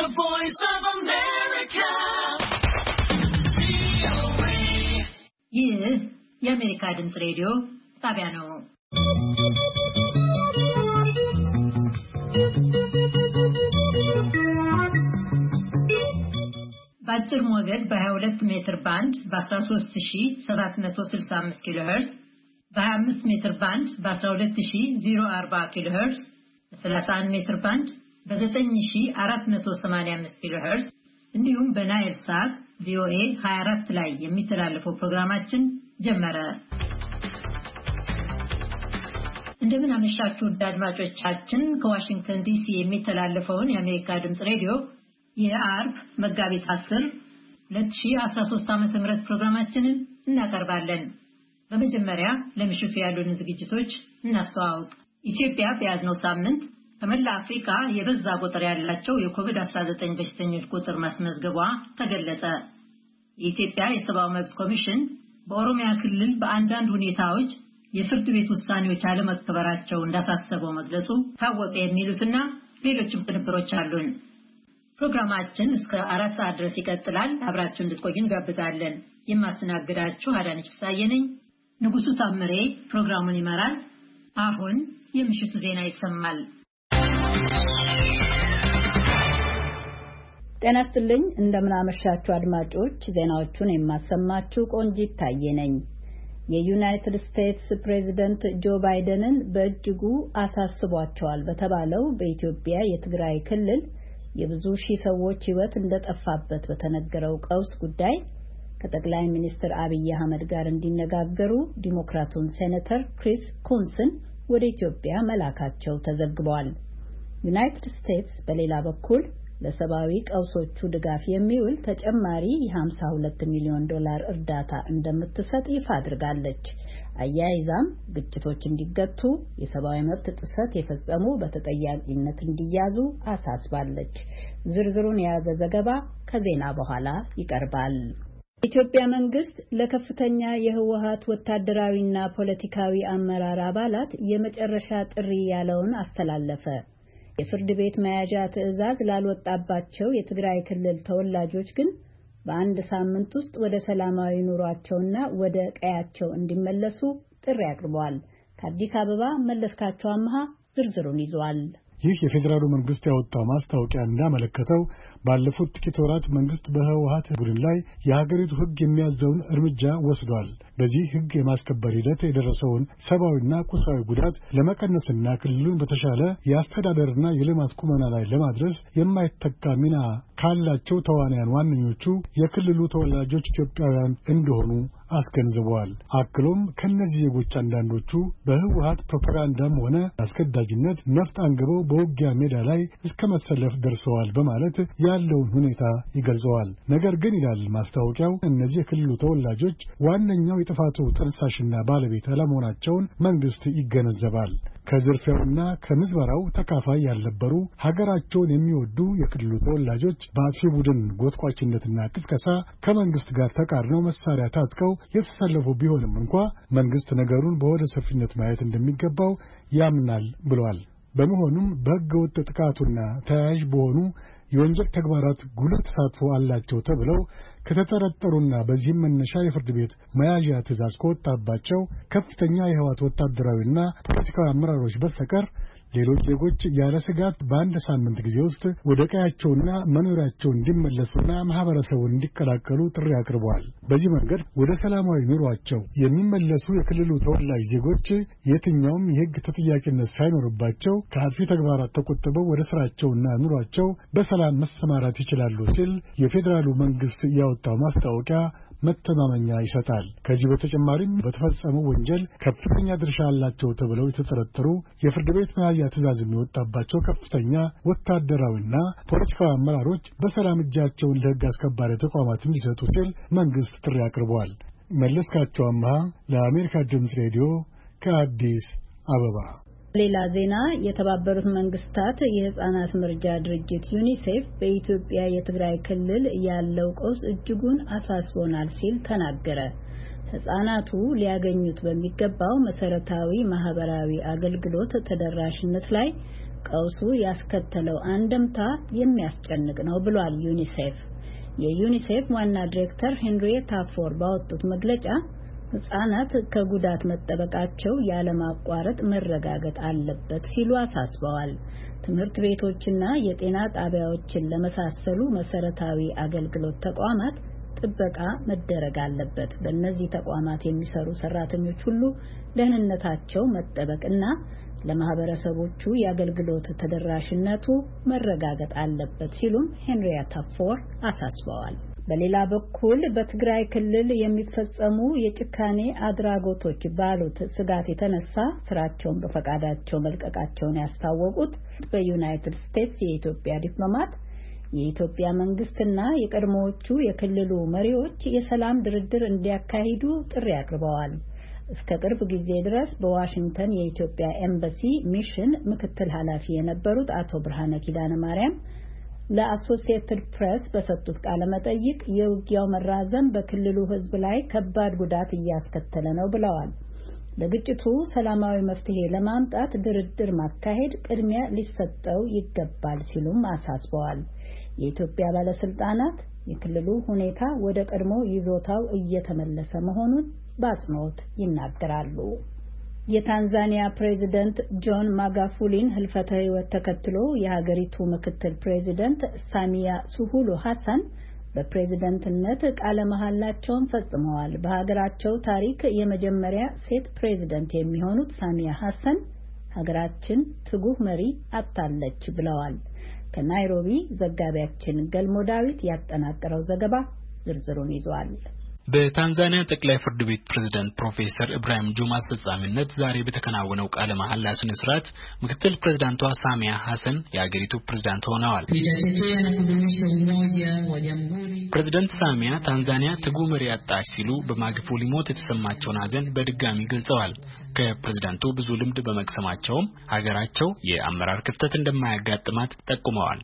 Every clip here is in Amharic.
The Voice of America. ይህ የአሜሪካ ድምፅ ሬዲዮ ጣቢያ ነው። በአጭር ሞገድ በ22 ሜትር ባንድ በ13765 ኪሎ ሄርዝ፣ በ25 ሜትር ባንድ በ12040 ኪሎ ሄርዝ፣ በ31 ሜትር ባንድ በ9485 ኪሎ ሄርዝ እንዲሁም በናይል ሳት ቪኦኤ 24 ላይ የሚተላለፈው ፕሮግራማችን ጀመረ። እንደምን አመሻችሁ አድማጮቻችን። ከዋሽንግተን ዲሲ የሚተላለፈውን የአሜሪካ ድምፅ ሬዲዮ የአርብ መጋቢት 10 2013 ዓ.ም ፕሮግራማችንን እናቀርባለን። በመጀመሪያ ለምሽቱ ያሉን ዝግጅቶች እናስተዋውቅ። ኢትዮጵያ በያዝነው ሳምንት ከመላ አፍሪካ የበዛ ቁጥር ያላቸው የኮቪድ-19 በሽተኞች ቁጥር ማስመዝገቧ ተገለጸ። የኢትዮጵያ የሰብአዊ መብት ኮሚሽን በኦሮሚያ ክልል በአንዳንድ ሁኔታዎች የፍርድ ቤት ውሳኔዎች አለመከበራቸው እንዳሳሰበው መግለጹ ታወቀ። የሚሉትና ሌሎችም ቅንብሮች አሉን። ፕሮግራማችን እስከ 4 ሰዓት ድረስ ይቀጥላል። አብራችሁ እንድትቆዩ እንጋብዛለን። የማስተናግዳችሁ አዳነች ፍሳዬ ነኝ። ንጉሱ ታምሬ ፕሮግራሙን ይመራል። አሁን የምሽቱ ዜና ይሰማል። ጤና ይስጥልኝ። እንደምን አመሻችሁ አድማጮች። ዜናዎቹን የማሰማችሁ ቆንጂት ታዬ ነኝ። የዩናይትድ ስቴትስ ፕሬዝዳንት ጆ ባይደንን በእጅጉ አሳስቧቸዋል በተባለው በኢትዮጵያ የትግራይ ክልል የብዙ ሺህ ሰዎች ሕይወት እንደጠፋበት በተነገረው ቀውስ ጉዳይ ከጠቅላይ ሚኒስትር አብይ አህመድ ጋር እንዲነጋገሩ ዲሞክራቱን ሴኔተር ክሪስ ኩንስን ወደ ኢትዮጵያ መላካቸው ተዘግቧል። ዩናይትድ ስቴትስ በሌላ በኩል ለሰብአዊ ቀውሶቹ ድጋፍ የሚውል ተጨማሪ የ52 ሚሊዮን ዶላር እርዳታ እንደምትሰጥ ይፋ አድርጋለች። አያይዛም ግጭቶች እንዲገቱ፣ የሰብአዊ መብት ጥሰት የፈጸሙ በተጠያቂነት እንዲያዙ አሳስባለች። ዝርዝሩን የያዘ ዘገባ ከዜና በኋላ ይቀርባል። የኢትዮጵያ መንግስት ለከፍተኛ የህወሓት ወታደራዊና ፖለቲካዊ አመራር አባላት የመጨረሻ ጥሪ ያለውን አስተላለፈ። የፍርድ ቤት መያዣ ትዕዛዝ ላልወጣባቸው የትግራይ ክልል ተወላጆች ግን በአንድ ሳምንት ውስጥ ወደ ሰላማዊ ኑሯቸውና ወደ ቀያቸው እንዲመለሱ ጥሪ አቅርበዋል። ከአዲስ አበባ መለስካቸው አምሃ ዝርዝሩን ይዟል። ይህ የፌዴራሉ መንግስት ያወጣው ማስታወቂያ እንዳመለከተው ባለፉት ጥቂት ወራት መንግስት በህወሓት ቡድን ላይ የሀገሪቱ ህግ የሚያዘውን እርምጃ ወስዷል። በዚህ ህግ የማስከበር ሂደት የደረሰውን ሰብአዊና ቁሳዊ ጉዳት ለመቀነስና ክልሉን በተሻለ የአስተዳደርና የልማት ቁመና ላይ ለማድረስ የማይተካ ሚና ካላቸው ተዋናያን ዋነኞቹ የክልሉ ተወላጆች ኢትዮጵያውያን እንደሆኑ አስገንዝበዋል። አክሎም ከነዚህ ዜጎች አንዳንዶቹ በህወሓት ፕሮፓጋንዳም ሆነ አስገዳጅነት ነፍጥ አንግበው በውጊያ ሜዳ ላይ እስከ መሰለፍ ደርሰዋል በማለት ያለውን ሁኔታ ይገልጸዋል። ነገር ግን ይላል ማስታወቂያው፣ እነዚህ የክልሉ ተወላጆች ዋነኛው የጥፋቱ ጠንሳሽና ባለቤት አለመሆናቸውን መንግስት ይገነዘባል። ከዝርፊያውና ከምዝበራው ተካፋይ ያልነበሩ ሀገራቸውን የሚወዱ የክልሉ ተወላጆች በአጥፊ ቡድን ጎትቋችነትና ቅስቀሳ ከመንግስት ጋር ተቃርነው መሳሪያ ታጥቀው የተሰለፉ ቢሆንም እንኳ መንግስት ነገሩን በወደ ሰፊነት ማየት እንደሚገባው ያምናል ብሏል። በመሆኑም በሕገ ወጥ ጥቃቱና ተያያዥ በሆኑ የወንጀል ተግባራት ጉልህ ተሳትፎ አላቸው ተብለው ከተጠረጠሩና በዚህም መነሻ የፍርድ ቤት መያዣ ትዕዛዝ ከወጣባቸው ከፍተኛ የህወሓት ወታደራዊና ፖለቲካዊ አመራሮች በስተቀር ሌሎች ዜጎች ያለ ስጋት በአንድ ሳምንት ጊዜ ውስጥ ወደ ቀያቸውና መኖሪያቸው እንዲመለሱና ማህበረሰቡን እንዲቀላቀሉ ጥሪ አቅርበዋል። በዚህ መንገድ ወደ ሰላማዊ ኑሯቸው የሚመለሱ የክልሉ ተወላጅ ዜጎች የትኛውም የህግ ተጠያቂነት ሳይኖርባቸው ከአጥፊ ተግባራት ተቆጥበው ወደ ስራቸውና ኑሯቸው በሰላም መሰማራት ይችላሉ ሲል የፌዴራሉ መንግስት ያወጣው ማስታወቂያ መተማመኛ ይሰጣል። ከዚህ በተጨማሪም በተፈጸመው ወንጀል ከፍተኛ ድርሻ አላቸው ተብለው የተጠረጠሩ የፍርድ ቤት መያዣ ትዕዛዝ የሚወጣባቸው ከፍተኛ ወታደራዊና ፖለቲካዊ አመራሮች በሰላም እጃቸውን ለህግ አስከባሪ ተቋማት እንዲሰጡ ሲል መንግስት ጥሪ አቅርቧል። መለስካቸው አምሃ ለአሜሪካ ድምፅ ሬዲዮ ከአዲስ አበባ። ሌላ ዜና የተባበሩት መንግስታት የህፃናት መርጃ ድርጅት ዩኒሴፍ በኢትዮጵያ የትግራይ ክልል ያለው ቀውስ እጅጉን አሳስቦናል ሲል ተናገረ። ህፃናቱ ሊያገኙት በሚገባው መሰረታዊ ማህበራዊ አገልግሎት ተደራሽነት ላይ ቀውሱ ያስከተለው አንድምታ የሚያስጨንቅ ነው ብሏል ዩኒሴፍ። የዩኒሴፍ ዋና ዲሬክተር ሄንሪየታ ፎር ባወጡት መግለጫ ህጻናት ከጉዳት መጠበቃቸው ያለማቋረጥ መረጋገጥ አለበት ሲሉ አሳስበዋል። ትምህርት ቤቶችና የጤና ጣቢያዎችን ለመሳሰሉ መሰረታዊ አገልግሎት ተቋማት ጥበቃ መደረግ አለበት። በእነዚህ ተቋማት የሚሰሩ ሰራተኞች ሁሉ ደህንነታቸው መጠበቅና ለማህበረሰቦቹ የአገልግሎት ተደራሽነቱ መረጋገጥ አለበት ሲሉም ሄንሪየታ ፎር አሳስበዋል። በሌላ በኩል በትግራይ ክልል የሚፈጸሙ የጭካኔ አድራጎቶች ባሉት ስጋት የተነሳ ስራቸውን በፈቃዳቸው መልቀቃቸውን ያስታወቁት በዩናይትድ ስቴትስ የኢትዮጵያ ዲፕሎማት የኢትዮጵያ መንግስትና የቀድሞዎቹ የክልሉ መሪዎች የሰላም ድርድር እንዲያካሂዱ ጥሪ አቅርበዋል። እስከ ቅርብ ጊዜ ድረስ በዋሽንግተን የኢትዮጵያ ኤምባሲ ሚሽን ምክትል ኃላፊ የነበሩት አቶ ብርሃነ ኪዳነ ማርያም ለአሶሲኤትድ ፕሬስ በሰጡት ቃለ መጠይቅ የውጊያው መራዘም በክልሉ ሕዝብ ላይ ከባድ ጉዳት እያስከተለ ነው ብለዋል። ለግጭቱ ሰላማዊ መፍትሄ ለማምጣት ድርድር ማካሄድ ቅድሚያ ሊሰጠው ይገባል ሲሉም አሳስበዋል። የኢትዮጵያ ባለስልጣናት የክልሉ ሁኔታ ወደ ቀድሞ ይዞታው እየተመለሰ መሆኑን በአጽንኦት ይናገራሉ። የታንዛኒያ ፕሬዚደንት ጆን ማጋፉሊን ህልፈተ ህይወት ተከትሎ የሀገሪቱ ምክትል ፕሬዚደንት ሳሚያ ሱሉሁ ሐሰን በፕሬዝዳንትነት ቃለ መሐላቸውን ፈጽመዋል። በሀገራቸው ታሪክ የመጀመሪያ ሴት ፕሬዝዳንት የሚሆኑት ሳሚያ ሐሰን ሀገራችን ትጉህ መሪ አጣለች ብለዋል። ከናይሮቢ ዘጋቢያችን ገልሞ ዳዊት ያጠናቀረው ዘገባ ዝርዝሩን ይዟል። በታንዛኒያ ጠቅላይ ፍርድ ቤት ፕሬዝዳንት ፕሮፌሰር ኢብራሂም ጁማ አስፈጻሚነት ዛሬ በተከናወነው ቃለ መሐላ ስነ ስርዓት ምክትል ፕሬዝዳንቷ ሳሚያ ሐሰን የሀገሪቱ ፕሬዝዳንት ሆነዋል። ፕሬዝዳንት ሳሚያ ታንዛኒያ ትጉህ መሪ አጣች ሲሉ በማጉፉሊ ሞት የተሰማቸውን ሐዘን በድጋሚ ገልጸዋል። ከፕሬዝዳንቱ ብዙ ልምድ በመቅሰማቸውም ሀገራቸው የአመራር ክፍተት እንደማያጋጥማት ጠቁመዋል።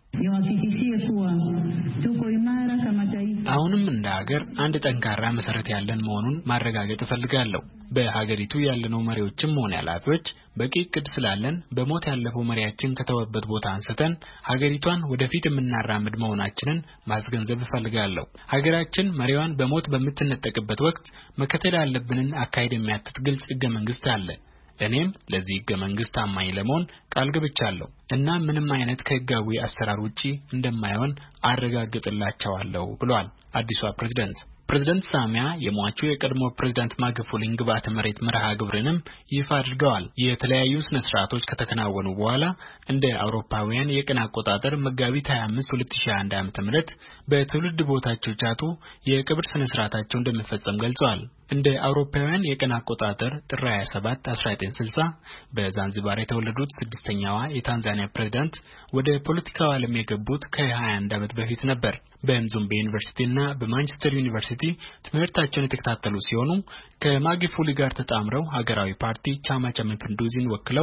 አሁንም እንደ ሀገር አንድ ጠንካራ መሰረት ያለን መሆኑን ማረጋገጥ እፈልጋለሁ። በሀገሪቱ ያለነው መሪዎችም ሆነ ኃላፊዎች በቂ እቅድ ስላለን በሞት ያለፈው መሪያችን ከተወበት ቦታ አንስተን ሀገሪቷን ወደፊት የምናራምድ መሆናችንን ማስገንዘብ እፈልጋለሁ። ሀገራችን መሪዋን በሞት በምትነጠቅበት ወቅት መከተል ያለብንን አካሄድ የሚያትት ግልጽ ሕገ መንግስት አለ። እኔም ለዚህ ሕገ መንግስት ታማኝ ለመሆን ቃል ገብቻለሁ እና ምንም አይነት ከሕጋዊ አሰራር ውጪ እንደማይሆን አረጋግጥላቸዋለሁ ብሏል አዲሷ ፕሬዝዳንት ሳሚያ የሟቹ የቀድሞ ፕሬዝዳንት ማጉፉሊን ግብዓተ መሬት መርሃ ግብርንም ይፋ አድርገዋል። የተለያዩ ስነ ስርዓቶች ከተከናወኑ በኋላ እንደ አውሮፓውያን የቀን አቆጣጠር መጋቢት 25 2021 ዓ.ም በትውልድ ቦታቸው ቻቱ የቅብር ስነ ስርዓታቸው እንደሚፈጸም ገልጸዋል። እንደ አውሮፓውያን የቀን አቆጣጠር ጥር 27 1960 በዛንዚባር የተወለዱት ስድስተኛዋ የታንዛኒያ ፕሬዝዳንት ወደ ፖለቲካው ዓለም የገቡት ከ21 ዓመት በፊት ነበር። በምዙምቤ ዩኒቨርሲቲና በማንቸስተር ዩኒቨርሲቲ ትምህርታቸውን የተከታተሉ ሲሆኑ ከማጉፉሊ ጋር ተጣምረው ሀገራዊ ፓርቲ ቻማ ቻ መፒንዱዚን ወክለው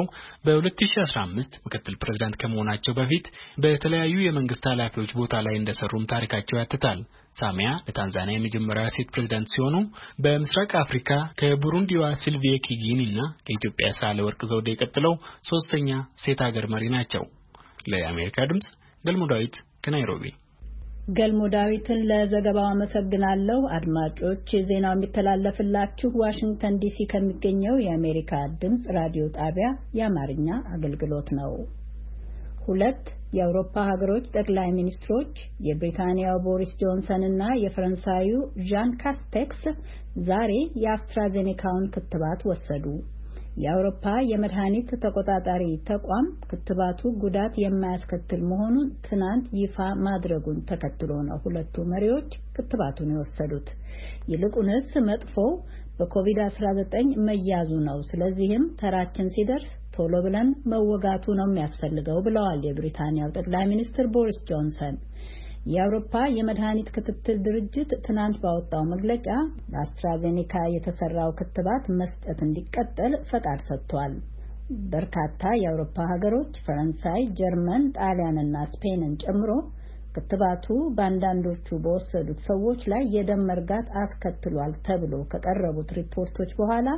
በ2015 ምክትል ፕሬዝዳንት ከመሆናቸው በፊት በተለያዩ የመንግስት ኃላፊዎች ቦታ ላይ እንደሰሩም ታሪካቸው ያትታል። ሳሚያ ለታንዛኒያ የመጀመሪያ ሴት ፕሬዝዳንት ሲሆኑ በምስራቅ አፍሪካ ከቡሩንዲዋ ሲልቪያ ኪጊኒና ከኢትዮጵያ ሳህለወርቅ ዘውዴ ቀጥለው ሶስተኛ ሴት ሀገር መሪ ናቸው። ለአሜሪካ ድምጽ ገልሞ ዳዊት ከናይሮቢ። ገልሞ ዳዊትን ለዘገባው አመሰግናለሁ። አድማጮች ዜናው የሚተላለፍላችሁ ዋሽንግተን ዲሲ ከሚገኘው የአሜሪካ ድምጽ ራዲዮ ጣቢያ የአማርኛ አገልግሎት ነው። ሁለት የአውሮፓ ሀገሮች ጠቅላይ ሚኒስትሮች የብሪታንያው ቦሪስ ጆንሰን እና የፈረንሳዩ ዣን ካስቴክስ ዛሬ የአስትራዜኔካውን ክትባት ወሰዱ። የአውሮፓ የመድኃኒት ተቆጣጣሪ ተቋም ክትባቱ ጉዳት የማያስከትል መሆኑን ትናንት ይፋ ማድረጉን ተከትሎ ነው ሁለቱ መሪዎች ክትባቱን የወሰዱት። ይልቁንስ መጥፎው በኮቪድ-19 መያዙ ነው። ስለዚህም ተራችን ሲደርስ ቶሎ ብለን መወጋቱ ነው የሚያስፈልገው ብለዋል የብሪታንያው ጠቅላይ ሚኒስትር ቦሪስ ጆንሰን። የአውሮፓ የመድኃኒት ክትትል ድርጅት ትናንት ባወጣው መግለጫ ለአስትራዜኔካ የተሰራው ክትባት መስጠት እንዲቀጥል ፈቃድ ሰጥቷል። በርካታ የአውሮፓ ሀገሮች ፈረንሳይ፣ ጀርመን፣ ጣሊያንና ስፔንን ጨምሮ ክትባቱ በአንዳንዶቹ በወሰዱት ሰዎች ላይ የደም መርጋት አስከትሏል ተብሎ ከቀረቡት ሪፖርቶች በኋላ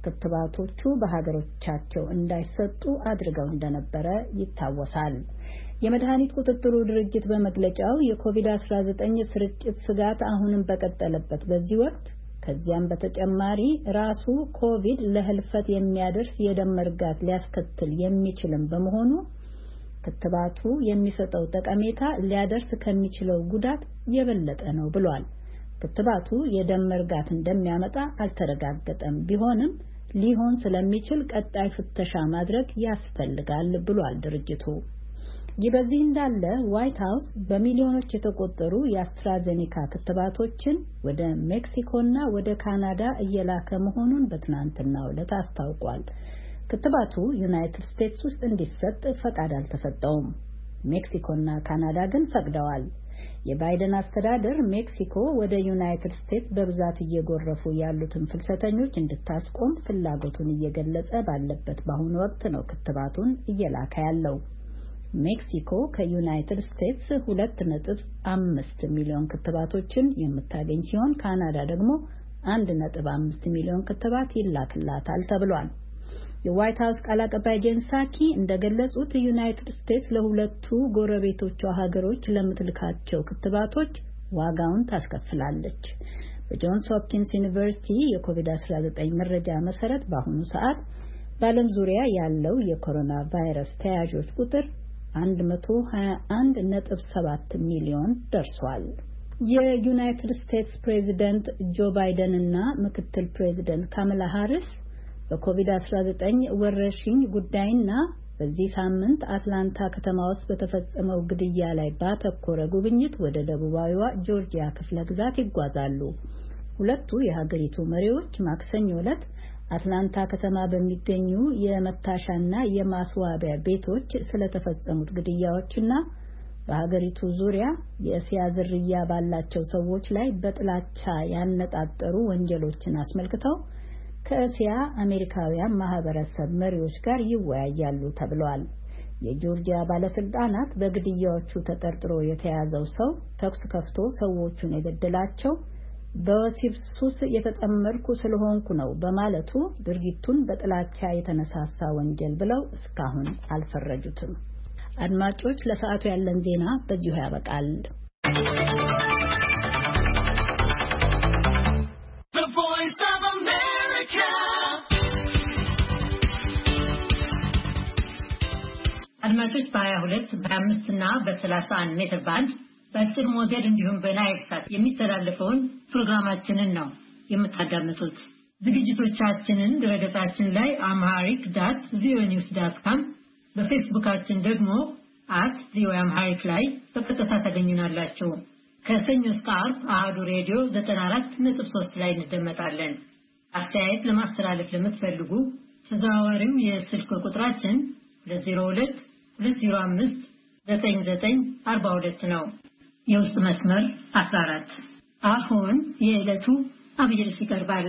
ክትባቶቹ በሀገሮቻቸው እንዳይሰጡ አድርገው እንደነበረ ይታወሳል። የመድኃኒት ቁጥጥሩ ድርጅት በመግለጫው የኮቪድ-19 ስርጭት ስጋት አሁንም በቀጠለበት በዚህ ወቅት ከዚያም በተጨማሪ ራሱ ኮቪድ ለህልፈት የሚያደርስ የደም መርጋት ሊያስከትል የሚችልም በመሆኑ ክትባቱ የሚሰጠው ጠቀሜታ ሊያደርስ ከሚችለው ጉዳት የበለጠ ነው ብሏል። ክትባቱ የደም መርጋት እንደሚያመጣ አልተረጋገጠም። ቢሆንም ሊሆን ስለሚችል ቀጣይ ፍተሻ ማድረግ ያስፈልጋል ብሏል ድርጅቱ። ይህ በዚህ እንዳለ ዋይት ሃውስ በሚሊዮኖች የተቆጠሩ የአስትራዜኔካ ክትባቶችን ወደ ሜክሲኮና ወደ ካናዳ እየላከ መሆኑን በትናንትናው ዕለት አስታውቋል። ክትባቱ ዩናይትድ ስቴትስ ውስጥ እንዲሰጥ ፈቃድ አልተሰጠውም። ሜክሲኮና ካናዳ ግን ፈቅደዋል። የባይደን አስተዳደር ሜክሲኮ ወደ ዩናይትድ ስቴትስ በብዛት እየጎረፉ ያሉትን ፍልሰተኞች እንድታስቆም ፍላጎቱን እየገለጸ ባለበት በአሁኑ ወቅት ነው ክትባቱን እየላከ ያለው። ሜክሲኮ ከዩናይትድ ስቴትስ 2.5 ሚሊዮን ክትባቶችን የምታገኝ ሲሆን ካናዳ ደግሞ 1.5 ሚሊዮን ክትባት ይላክላታል ተብሏል። የዋይት ሃውስ ቃል አቀባይ ጄን ሳኪ እንደገለጹት ዩናይትድ ስቴትስ ለሁለቱ ጎረቤቶቿ ሀገሮች ለምትልካቸው ክትባቶች ዋጋውን ታስከፍላለች። በጆንስ ሆፕኪንስ ዩኒቨርሲቲ የኮቪድ-19 መረጃ መሰረት በአሁኑ ሰዓት በዓለም ዙሪያ ያለው የኮሮና ቫይረስ ተያዦች ቁጥር 121.7 ሚሊዮን ደርሷል። የዩናይትድ ስቴትስ ፕሬዚደንት ጆ ባይደን እና ምክትል ፕሬዚደንት ካማላ ሃሪስ በኮቪድ-19 ወረርሽኝ ጉዳይና በዚህ ሳምንት አትላንታ ከተማ ውስጥ በተፈጸመው ግድያ ላይ ባተኮረ ጉብኝት ወደ ደቡባዊዋ ጆርጂያ ክፍለ ግዛት ይጓዛሉ። ሁለቱ የሀገሪቱ መሪዎች ማክሰኞ ዕለት አትላንታ ከተማ በሚገኙ የመታሻና የማስዋቢያ ቤቶች ስለተፈጸሙት ግድያዎችና በሀገሪቱ ዙሪያ የእስያ ዝርያ ባላቸው ሰዎች ላይ በጥላቻ ያነጣጠሩ ወንጀሎችን አስመልክተው ከእስያ አሜሪካውያን ማህበረሰብ መሪዎች ጋር ይወያያሉ ተብሏል። የጆርጂያ ባለስልጣናት በግድያዎቹ ተጠርጥሮ የተያዘው ሰው ተኩስ ከፍቶ ሰዎቹን የገደላቸው በወሲብ ሱስ የተጠመድኩ ስለሆንኩ ነው በማለቱ ድርጊቱን በጥላቻ የተነሳሳ ወንጀል ብለው እስካሁን አልፈረጁትም። አድማጮች፣ ለሰዓቱ ያለን ዜና በዚሁ ያበቃል። አድማጮች በ22 በ25 እና በ31 ሜትር ባንድ በአጭር ሞገድ እንዲሁም በናይል ሳት የሚተላለፈውን ፕሮግራማችንን ነው የምታዳምጡት። ዝግጅቶቻችንን ድረገጻችን ላይ amharic.voanews.com በፌስቡካችን ደግሞ @voamharic ላይ በቀጥታ ታገኙናላችሁ። ከሰኞ እስከ ዓርብ አሃዱ ሬዲዮ 94.3 ላይ እንደመጣለን። አስተያየት ለማስተላለፍ ለምትፈልጉ ተዘዋዋሪው የስልክ ቁጥራችን 202-205-9942 ነው። የውስጥ መስመር 14። አሁን የዕለቱ አብይ ርዕስ ይቀርባል።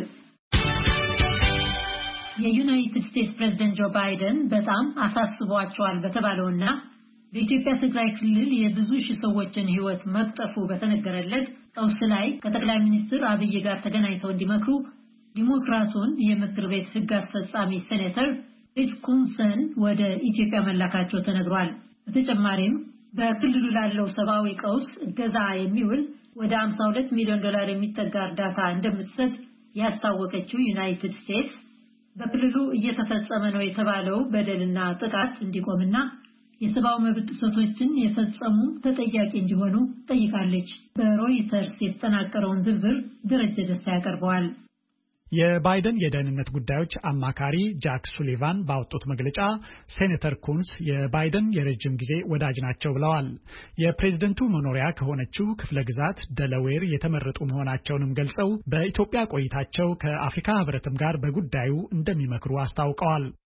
የዩናይትድ ስቴትስ ፕሬዝዳንት ጆ ባይደን በጣም አሳስቧቸዋል በተባለውና በኢትዮጵያ ትግራይ ክልል የብዙ ሺህ ሰዎችን ሕይወት መቅጠፉ በተነገረለት ቀውስ ላይ ከጠቅላይ ሚኒስትር አብይ ጋር ተገናኝተው እንዲመክሩ ዲሞክራቱን የምክር ቤት ሕግ አስፈጻሚ ሴኔተር ሪስ ኩንሰን ወደ ኢትዮጵያ መላካቸው ተነግሯል። በተጨማሪም በክልሉ ላለው ሰብአዊ ቀውስ እገዛ የሚውል ወደ $52 ሚሊዮን የሚጠጋ እርዳታ እንደምትሰጥ ያስታወቀችው ዩናይትድ ስቴትስ በክልሉ እየተፈጸመ ነው የተባለው በደልና ጥቃት እንዲቆምና የሰብአዊ መብት ጥሰቶችን የፈጸሙ ተጠያቂ እንዲሆኑ ጠይቃለች። በሮይተርስ የተጠናቀረውን ዝርዝር ደረጀ ደስታ ያቀርበዋል። የባይደን የደህንነት ጉዳዮች አማካሪ ጃክ ሱሊቫን ባወጡት መግለጫ ሴኔተር ኩንስ የባይደን የረጅም ጊዜ ወዳጅ ናቸው ብለዋል። የፕሬዝደንቱ መኖሪያ ከሆነችው ክፍለ ግዛት ደለዌር የተመረጡ መሆናቸውንም ገልጸው በኢትዮጵያ ቆይታቸው ከአፍሪካ ሕብረትም ጋር በጉዳዩ እንደሚመክሩ አስታውቀዋል።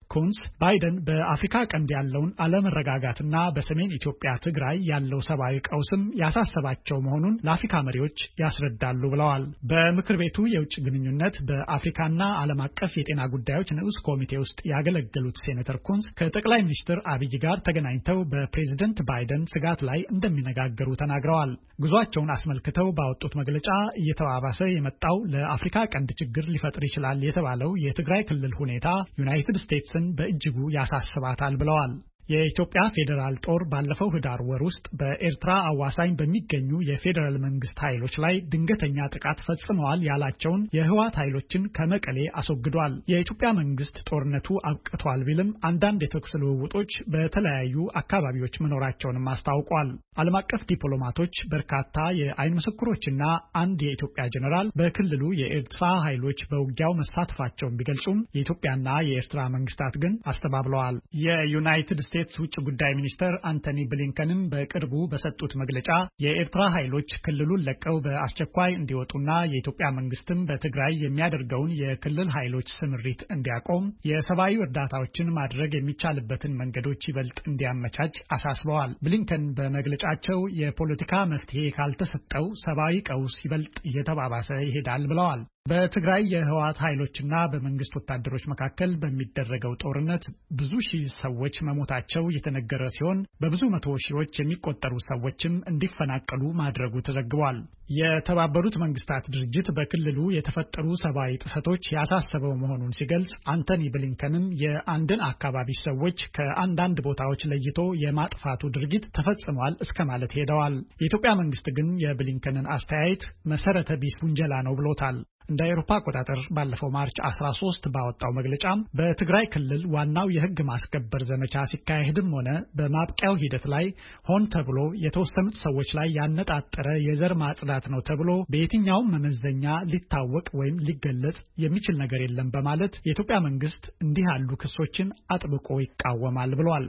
ኩንስ ባይደን በአፍሪካ ቀንድ ያለውን አለመረጋጋትና በሰሜን ኢትዮጵያ ትግራይ ያለው ሰብአዊ ቀውስም ያሳሰባቸው መሆኑን ለአፍሪካ መሪዎች ያስረዳሉ ብለዋል። በምክር ቤቱ የውጭ ግንኙነት በአፍሪካና ዓለም አቀፍ የጤና ጉዳዮች ንዑስ ኮሚቴ ውስጥ ያገለገሉት ሴኔተር ኩንስ ከጠቅላይ ሚኒስትር አብይ ጋር ተገናኝተው በፕሬዝደንት ባይደን ስጋት ላይ እንደሚነጋገሩ ተናግረዋል። ጉዟቸውን አስመልክተው ባወጡት መግለጫ እየተባባሰ የመጣው ለአፍሪካ ቀንድ ችግር ሊፈጥር ይችላል የተባለው የትግራይ ክልል ሁኔታ ዩናይትድ ስቴትስን በእጅጉ ያሳስባታል ብለዋል። የኢትዮጵያ ፌዴራል ጦር ባለፈው ህዳር ወር ውስጥ በኤርትራ አዋሳኝ በሚገኙ የፌዴራል መንግስት ኃይሎች ላይ ድንገተኛ ጥቃት ፈጽመዋል ያላቸውን የህወሓት ኃይሎችን ከመቀሌ አስወግዷል። የኢትዮጵያ መንግስት ጦርነቱ አብቅቷል ቢልም አንዳንድ የተኩስ ልውውጦች በተለያዩ አካባቢዎች መኖራቸውንም አስታውቋል። ዓለም አቀፍ ዲፕሎማቶች፣ በርካታ የአይን ምስክሮችና አንድ የኢትዮጵያ ጀነራል በክልሉ የኤርትራ ኃይሎች በውጊያው መሳተፋቸውን ቢገልጹም የኢትዮጵያና የኤርትራ መንግስታት ግን አስተባብለዋል። የዩናይትድ ስቴትስ ውጭ ጉዳይ ሚኒስትር አንቶኒ ብሊንከንም በቅርቡ በሰጡት መግለጫ የኤርትራ ኃይሎች ክልሉን ለቀው በአስቸኳይ እንዲወጡና የኢትዮጵያ መንግስትም በትግራይ የሚያደርገውን የክልል ኃይሎች ስምሪት እንዲያቆም፣ የሰብአዊ እርዳታዎችን ማድረግ የሚቻልበትን መንገዶች ይበልጥ እንዲያመቻች አሳስበዋል። ብሊንከን በመግለጫቸው የፖለቲካ መፍትሄ ካልተሰጠው ሰብአዊ ቀውስ ይበልጥ እየተባባሰ ይሄዳል ብለዋል። በትግራይ የህወሓት ኃይሎችና በመንግስት ወታደሮች መካከል በሚደረገው ጦርነት ብዙ ሺህ ሰዎች መሞታቸው የተነገረ ሲሆን በብዙ መቶ ሺዎች የሚቆጠሩ ሰዎችም እንዲፈናቀሉ ማድረጉ ተዘግቧል። የተባበሩት መንግስታት ድርጅት በክልሉ የተፈጠሩ ሰብአዊ ጥሰቶች ያሳሰበው መሆኑን ሲገልጽ አንቶኒ ብሊንከንም የአንድን አካባቢ ሰዎች ከአንዳንድ ቦታዎች ለይቶ የማጥፋቱ ድርጊት ተፈጽሟል እስከ ማለት ሄደዋል። የኢትዮጵያ መንግስት ግን የብሊንከንን አስተያየት መሰረተ ቢስ ውንጀላ ነው ብሎታል። እንደ አውሮፓ አቆጣጠር ባለፈው ማርች 13 ባወጣው መግለጫም በትግራይ ክልል ዋናው የህግ ማስከበር ዘመቻ ሲካሄድም ሆነ በማብቂያው ሂደት ላይ ሆን ተብሎ የተወሰኑት ሰዎች ላይ ያነጣጠረ የዘር ማጽዳት ነው ተብሎ በየትኛውም መመዘኛ ሊታወቅ ወይም ሊገለጽ የሚችል ነገር የለም በማለት የኢትዮጵያ መንግስት እንዲህ ያሉ ክሶችን አጥብቆ ይቃወማል ብሏል።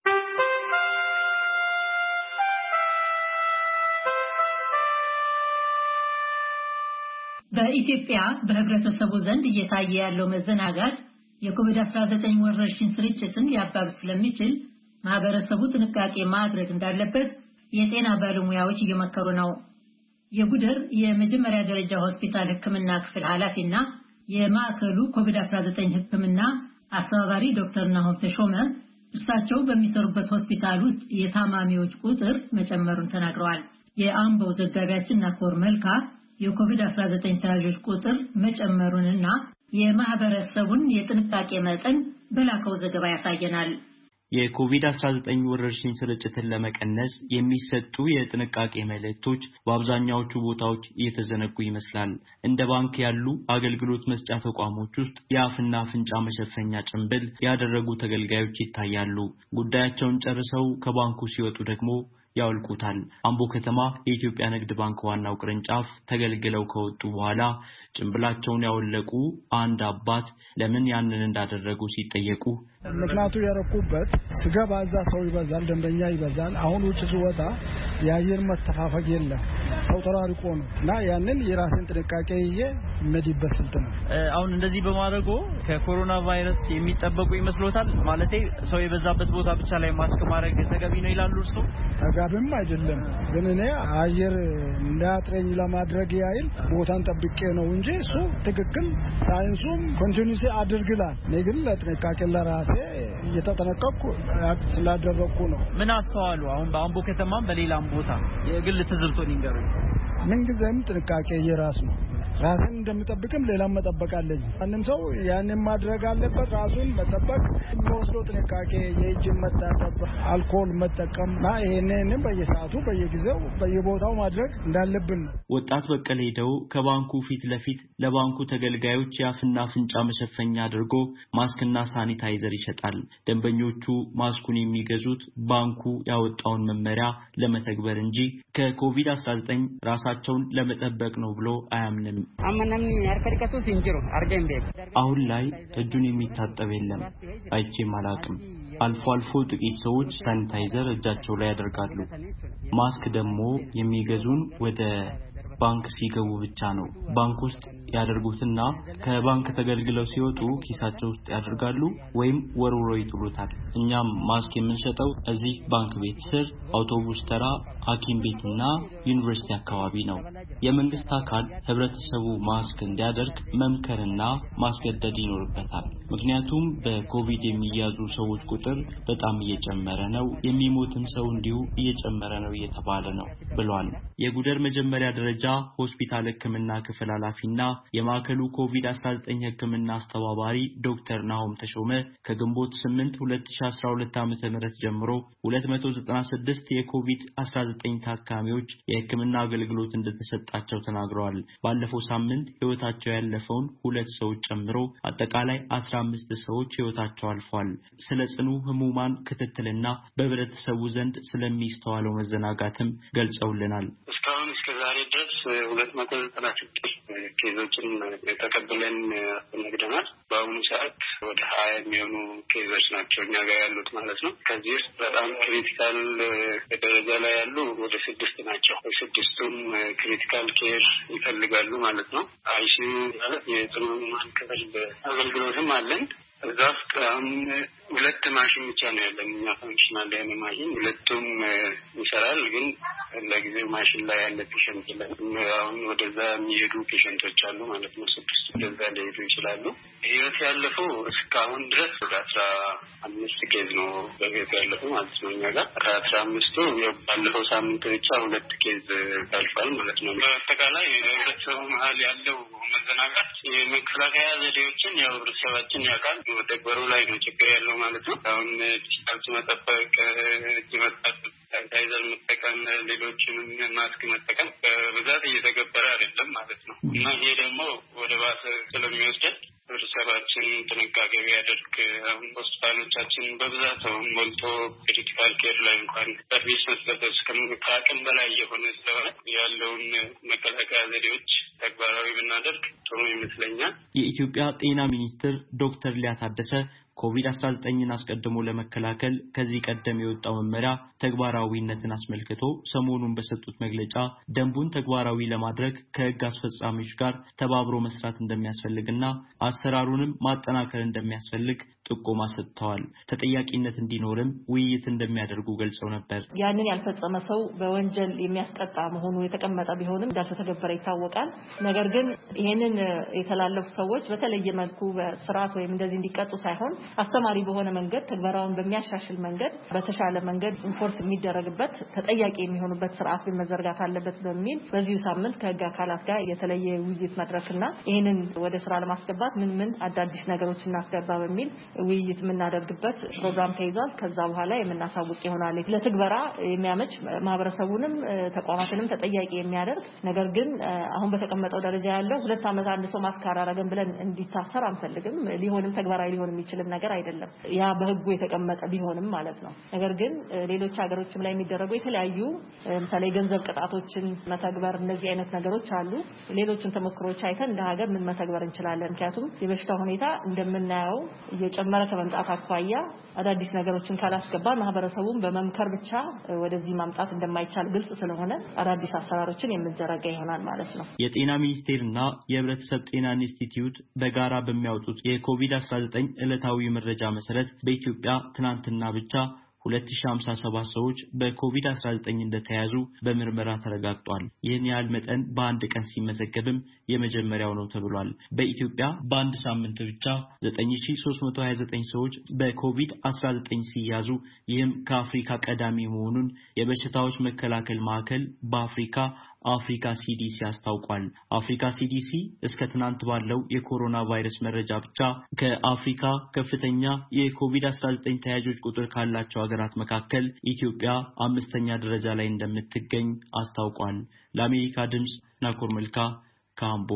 በኢትዮጵያ በህብረተሰቡ ዘንድ እየታየ ያለው መዘናጋት የኮቪድ-19 ወረርሽኝ ስርጭትን ሊያባብስ ስለሚችል ማህበረሰቡ ጥንቃቄ ማድረግ እንዳለበት የጤና ባለሙያዎች እየመከሩ ነው። የጉደር የመጀመሪያ ደረጃ ሆስፒታል ሕክምና ክፍል ኃላፊና የማዕከሉ ኮቪድ-19 ሕክምና አስተባባሪ ዶክተር ናሆም ተሾመ እርሳቸው በሚሰሩበት ሆስፒታል ውስጥ የታማሚዎች ቁጥር መጨመሩን ተናግረዋል። የአምቦ ዘጋቢያችን ናኮር መልካ የኮቪድ-19 ተያዦች ቁጥር መጨመሩንና የማህበረሰቡን የጥንቃቄ መጠን በላከው ዘገባ ያሳየናል። የኮቪድ-19 ወረርሽኝ ስርጭትን ለመቀነስ የሚሰጡ የጥንቃቄ መልእክቶች በአብዛኛዎቹ ቦታዎች እየተዘነጉ ይመስላል። እንደ ባንክ ያሉ አገልግሎት መስጫ ተቋሞች ውስጥ የአፍና አፍንጫ መሸፈኛ ጭንብል ያደረጉ ተገልጋዮች ይታያሉ። ጉዳያቸውን ጨርሰው ከባንኩ ሲወጡ ደግሞ ያውልቁታል። አምቦ ከተማ የኢትዮጵያ ንግድ ባንክ ዋናው ቅርንጫፍ ተገልግለው ከወጡ በኋላ ጭንብላቸውን ያወለቁ አንድ አባት ለምን ያንን እንዳደረጉ ሲጠየቁ ምክንያቱ ያረኩበት ስገባ እዛ ሰው ይበዛል፣ ደንበኛ ይበዛል። አሁን ውጭ ሲወጣ የአየር መተፋፈግ የለም፣ ሰው ተራርቆ ነው እና ያንን የራስን ጥንቃቄ መዲበት ስልት ነው። አሁን እንደዚህ በማድረጉ ከኮሮና ቫይረስ የሚጠበቁ ይመስሎታል? ማለቴ ሰው የበዛበት ቦታ ብቻ ላይ ማስክ ማድረግ ተገቢ ነው ይላሉ እርሱ? ተገቢም አይደለም፣ ግን እኔ አየር እንዳያጥረኝ ለማድረግ ያይል ቦታን ጠብቄ ነው እንጂ እሱ ትክክል ሳይንሱም ኮንቲኒዩስ አድርግላል። እኔ ግን ለጥንቃቄ ለራሴ እየተጠነቀቅኩ ስላደረኩ ነው። ምን አስተዋሉ? አሁን በአምቦ ከተማም በሌላም ቦታ የግል ትዝብቶን ይንገሩ። ምን ጊዜም ጥንቃቄ የራስ ነው። ራስን እንደምጠብቅም ሌላም መጠበቅ አለኝ። አንድም ሰው ያንን ማድረግ አለበት፣ ራሱን መጠበቅ። የሚወስደው ጥንቃቄ የእጅ መታጠብ፣ አልኮል መጠቀም እና ይሄንን በየሰዓቱ በየጊዜው በየቦታው ማድረግ እንዳለብን ነው። ወጣት በቀለ ሄደው ከባንኩ ፊት ለፊት ለባንኩ ተገልጋዮች የአፍና አፍንጫ መሸፈኛ አድርጎ ማስክና ሳኒታይዘር ይሸጣል። ደንበኞቹ ማስኩን የሚገዙት ባንኩ ያወጣውን መመሪያ ለመተግበር እንጂ ከኮቪድ-19 ራሳቸውን ለመጠበቅ ነው ብሎ አያምንም። አሁን ላይ እጁን የሚታጠብ የለም፣ አይቼም አላቅም። አልፎ አልፎ ጥቂት ሰዎች ሳኒታይዘር እጃቸው ላይ ያደርጋሉ። ማስክ ደግሞ የሚገዙን ወደ ባንክ ሲገቡ ብቻ ነው። ባንክ ውስጥ ያደርጉትና ከባንክ ተገልግለው ሲወጡ ኪሳቸው ውስጥ ያደርጋሉ ወይም ወርውረው ይጥሉታል። እኛም ማስክ የምንሸጠው እዚህ ባንክ ቤት ስር፣ አውቶቡስ ተራ፣ ሐኪም ቤትና ዩኒቨርሲቲ አካባቢ ነው። የመንግስት አካል ህብረተሰቡ ማስክ እንዲያደርግ መምከርና ማስገደድ ይኖርበታል። ምክንያቱም በኮቪድ የሚያዙ ሰዎች ቁጥር በጣም እየጨመረ ነው፣ የሚሞትም ሰው እንዲሁ እየጨመረ ነው እየተባለ ነው ብሏል። የጉደር መጀመሪያ ደረጃ ሆስፒታል ህክምና ክፍል ኃላፊና የማዕከሉ ኮቪድ-19 ህክምና አስተባባሪ ዶክተር ናሆም ተሾመ ከግንቦት 8 2012 ዓ.ም ጀምሮ 296 የኮቪድ-19 ታካሚዎች የህክምና አገልግሎት እንደተሰጣቸው ተናግረዋል። ባለፈው ሳምንት ህይወታቸው ያለፈውን 2 ሰዎች ጨምሮ አጠቃላይ 15 ሰዎች ህይወታቸው አልፏል። ስለ ጽኑ ህሙማን ክትትልና በህብረተሰቡ ዘንድ ስለሚስተዋለው መዘናጋትም ገልጸውልናል። እስካሁን እስከ ዛሬ ድረስ 296 ኬዞችን ተቀብለን አስተናግደናል። በአሁኑ ሰዓት ወደ 20 የሚሆኑ ኬዞች ናቸው እኛ ጋር ያሉት ማለት ነው። ከዚህ ውስጥ በጣም ክሪቲካል ደረጃ ላይ ያሉ ወደ 6 ናቸው። 6ቱም ክሪቲካል ኬር ይፈልጋሉ ማለት ነው። አይሲዩ ማለት የጽኑ ህሙማን ክፍል አገልግሎትም አለን። እዛ ውስጥ አሁን 2 ማሽን ብቻ ነው ያለን እኛ ፋንክሽናል ያለ ማሽን 2ቱም ይሰራል። ግን ለጊዜው ማሽን ላይ ያለ ፔሸንት አሁን ወደዛ የሚሄዱ ፔሸንቶች አሉ ማለት ነው። 6 ወደዛ ሊሄዱ ይችላሉ። ህይወት ያለፈው እስካሁን ድረስ ወደ 15 ኬዝ ነው በህይወት ያለፈው ማለት ነው። እኛ ጋር ከ15ቱ ባለፈው ሳምንት ብቻ 2 ኬዝ ታልፏል ማለት ነው። በአጠቃላይ ህብረተሰቡ መሀል ያለው መዘናጋት የመከላከያ ዘዴዎችን ያው ህብረተሰባችን ያውቃል። ተግባሩ ላይ ነው ችግር ያለው ማለት ነው። አሁን ዲስታንስ መጠበቅ፣ እጅ መታጠብ፣ ሳኒታይዘር መጠቀም፣ ሌሎችንም ማስክ መጠቀም በብዛት እየተገበረ አይደለም ማለት ነው እና ይሄ ደግሞ ወደ ባሰ ስለሚወስደን ህብረተሰባችን ጥንቃቄ ቢያደርግ። አሁን ሆስፒታሎቻችን በብዛት ሞልቶ ክሪቲካል ኬር ላይ እንኳን ሰርቪስ መስጠት ከአቅም በላይ የሆነ ስለሆነ ያለውን መከላከያ ዘዴዎች ተግባራዊ ብናደርግ ጥሩ ይመስለኛል። የኢትዮጵያ ጤና ሚኒስትር ዶክተር ሊያ ታደሰ ኮቪድ-19ን አስቀድሞ ለመከላከል ከዚህ ቀደም የወጣው መመሪያ ተግባራዊነትን አስመልክቶ ሰሞኑን በሰጡት መግለጫ ደንቡን ተግባራዊ ለማድረግ ከህግ አስፈጻሚዎች ጋር ተባብሮ መስራት እንደሚያስፈልግና አሰራሩንም ማጠናከር እንደሚያስፈልግ ጥቆማ ሰጥተዋል። ተጠያቂነት እንዲኖርም ውይይት እንደሚያደርጉ ገልጸው ነበር። ያንን ያልፈጸመ ሰው በወንጀል የሚያስቀጣ መሆኑ የተቀመጠ ቢሆንም እንዳልተተገበረ ይታወቃል። ነገር ግን ይሄንን የተላለፉ ሰዎች በተለየ መልኩ በስርዓት ወይም እንደዚህ እንዲቀጡ ሳይሆን አስተማሪ በሆነ መንገድ ተግባራውን በሚያሻሽል መንገድ በተሻለ መንገድ ኢንፎርስ የሚደረግበት ተጠያቂ የሚሆኑበት ስርዓት መዘርጋት አለበት በሚል በዚህ ሳምንት ከህግ አካላት ጋር የተለየ ውይይት መድረክና ይሄንን ወደ ስራ ለማስገባት ምን አዳዲስ ነገሮች እናስገባ በሚል ውይይት የምናደርግበት ፕሮግራም ተይዟል። ከዛ በኋላ የምናሳውቅ ይሆናል። ለትግበራ የሚያመች ማህበረሰቡንም ተቋማትንም ተጠያቂ የሚያደርግ ነገር ግን አሁን በተቀመጠው ደረጃ ያለው 2 ዓመት አንድ ሰው ማስካራ አረገን ብለን እንዲታሰር አንፈልግም። ሊሆንም ተግባራዊ ሊሆን የሚችል ነገር አይደለም። ያ በህጉ የተቀመጠ ቢሆንም ማለት ነው። ነገር ግን ሌሎች ሀገሮችም ላይ የሚደረጉ የተለያዩ ለምሳሌ ገንዘብ ቅጣቶችን መተግበር እነዚህ አይነት ነገሮች አሉ። ሌሎችን ተሞክሮች አይተን እንደ ሀገር ምን መተግበር እንችላለን? ምክንያቱም የበሽታ ሁኔታ እንደምናየው እየጨመረ ከመምጣት አኳያ አዳዲስ ነገሮችን ካላስገባ ማህበረሰቡን በመምከር ብቻ ወደዚህ ማምጣት እንደማይቻል ግልጽ ስለሆነ አዳዲስ አሰራሮችን የምንዘረጋ ይሆናል ማለት ነው። የጤና ሚኒስቴርና የህብረተሰብ ጤና ኢንስቲትዩት በጋራ በሚያወጡት የኮቪድ-19 ዕለታዊ መረጃ መሰረት በኢትዮጵያ ትናንትና ብቻ 2057 ሰዎች በኮቪድ-19 እንደተያዙ በምርመራ ተረጋግጧል። ይህን ያህል መጠን በአንድ ቀን ሲመዘገብም የመጀመሪያው ነው ተብሏል። በኢትዮጵያ በአንድ ሳምንት ብቻ 9329 ሰዎች በኮቪድ-19 ሲያዙ ይህም ከአፍሪካ ቀዳሚ መሆኑን የበሽታዎች መከላከል ማዕከል አፍሪካ ሲዲሲ አስታውቋል። አፍሪካ ሲዲሲ እስከ ትናንት ባለው የኮሮና ቫይረስ መረጃ ብቻ ከአፍሪካ ከፍተኛ የኮቪድ-19 ተያዦች ቁጥር ካላቸው ሀገራት መካከል ኢትዮጵያ 5ኛ ደረጃ ላይ እንደምትገኝ አስታውቋል። ለአሜሪካ ድምጽ ናኮር መልካ ካምቦ።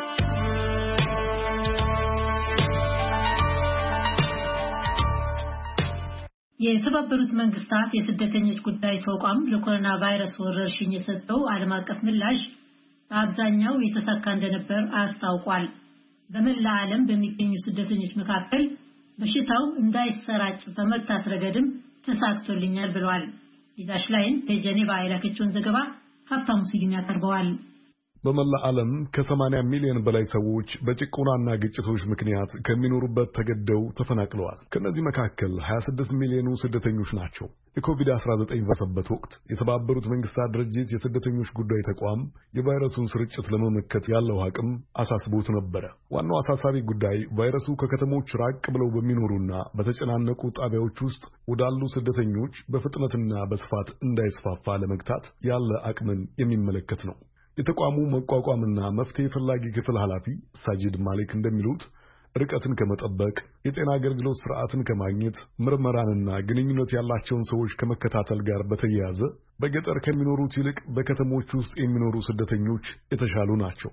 የተባበሩት መንግስታት የስደተኞች ጉዳይ ተቋም ለኮሮና ቫይረስ ወረርሽኝ የሰጠው ዓለም አቀፍ ምላሽ በአብዛኛው የተሳካ እንደነበር አስታውቋል። በመላ ዓለም በሚገኙ ስደተኞች መካከል በሽታው እንዳይሰራጭ በመግታት ረገድም ተሳክቶልኛል ብለዋል። ኢዛሽ ላይን ከጄኔቫ የላከችውን ዘገባ ሀብታሙ ስዩም ያቀርበዋል። በመላ ዓለም ከ80 ሚሊዮን በላይ ሰዎች በጭቆናና ግጭቶች ምክንያት ከሚኖሩበት ተገደው ተፈናቅለዋል። ከነዚህ መካከል 26 ሚሊዮኑ ስደተኞች ናቸው። የኮቪድ-19 በሰበት ወቅት የተባበሩት መንግስታት ድርጅት የስደተኞች ጉዳይ ተቋም የቫይረሱን ስርጭት ለመመከት ያለው አቅም አሳስቦት ነበረ። ዋናው አሳሳቢ ጉዳይ ቫይረሱ ከከተሞች ራቅ ብለው በሚኖሩና በተጨናነቁ ጣቢያዎች ውስጥ ወዳሉ ስደተኞች በፍጥነትና በስፋት እንዳይስፋፋ ለመግታት ያለ አቅምን የሚመለከት ነው። የተቋሙ መቋቋምና መፍትሄ ፈላጊ ክፍል ኃላፊ ሳጂድ ማሊክ እንደሚሉት ርቀትን ከመጠበቅ የጤና አገልግሎት ስርዓትን ከማግኘት ምርመራንና ግንኙነት ያላቸውን ሰዎች ከመከታተል ጋር በተያያዘ በገጠር ከሚኖሩት ይልቅ በከተሞች ውስጥ የሚኖሩ ስደተኞች የተሻሉ ናቸው።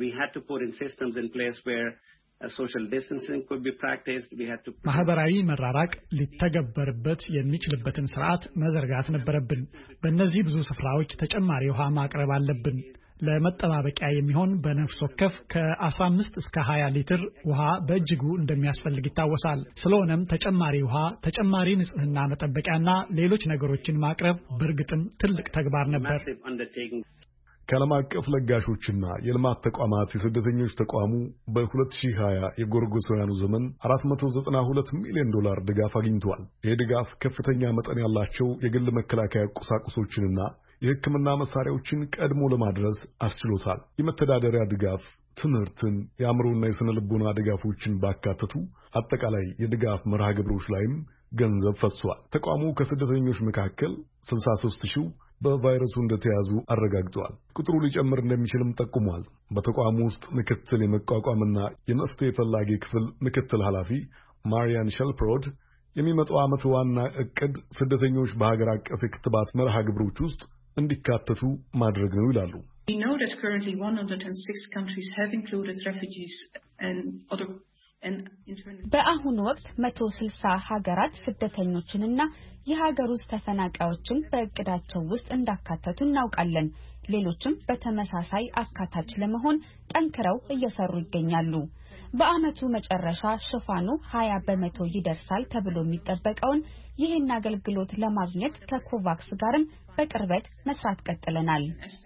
ማህበራዊ መራራቅ ሊተገበርበት የሚችልበትን ስርዓት መዘርጋት ነበረብን። በእነዚህ ብዙ ስፍራዎች ተጨማሪ ውሃ ማቅረብ አለብን። ለመጠባበቂያ የሚሆን በነፍስ ወከፍ ከ15 እስከ 20 ሊትር ውሃ በእጅጉ እንደሚያስፈልግ ይታወሳል። ስለሆነም ተጨማሪ ውሃ፣ ተጨማሪ ንጽህና መጠበቂያና ሌሎች ነገሮችን ማቅረብ በእርግጥም ትልቅ ተግባር ነበር። ከዓለም አቀፍ ለጋሾችና የልማት ተቋማት የስደተኞች ተቋሙ በ2020 የጎርጎሳውያኑ ዘመን $492 ሚሊዮን ድጋፍ አግኝቷል። ይህ ድጋፍ ከፍተኛ መጠን ያላቸው የግል መከላከያ ቁሳቁሶችንና የሕክምና መሳሪያዎችን ቀድሞ ለማድረስ አስችሎታል። የመተዳደሪያ ድጋፍ፣ ትምህርትን፣ የአእምሮና የስነ ልቦና ድጋፎችን ባካተቱ አጠቃላይ የድጋፍ መርሃ ግብሮች ላይም ገንዘብ ፈሷል። ተቋሙ ከስደተኞች መካከል 63,000 በቫይረሱ እንደተያዙ አረጋግጧል። ቁጥሩ ሊጨምር እንደሚችልም ጠቁሟል። በተቋሙ ውስጥ ምክትል የመቋቋምና የመፍትሄ ፈላጊ ክፍል ምክትል ኃላፊ ማሪያን ሸልፕሮድ የሚመጣው ዓመት ዋና ዕቅድ ስደተኞች በሀገር አቀፍ የክትባት መርሃ ግብሮች ውስጥ እንዲካተቱ ማድረግ ነው ይላሉ። We know that currently 106 countries have included refugees and other በአሁኑ ወቅት 160 ሀገራት ስደተኞችንና የሀገር ውስጥ ተፈናቃዮችን በእቅዳቸው ውስጥ እንዳካተቱ እናውቃለን። ሌሎችም በተመሳሳይ አካታች ለመሆን ጠንክረው እየሰሩ ይገኛሉ። በአመቱ መጨረሻ ሽፋኑ 20% ይደርሳል ተብሎ የሚጠበቀውን ይህን አገልግሎት ለማግኘት ከኮቫክስ ጋርም በቅርበት መስራት ቀጥለናል።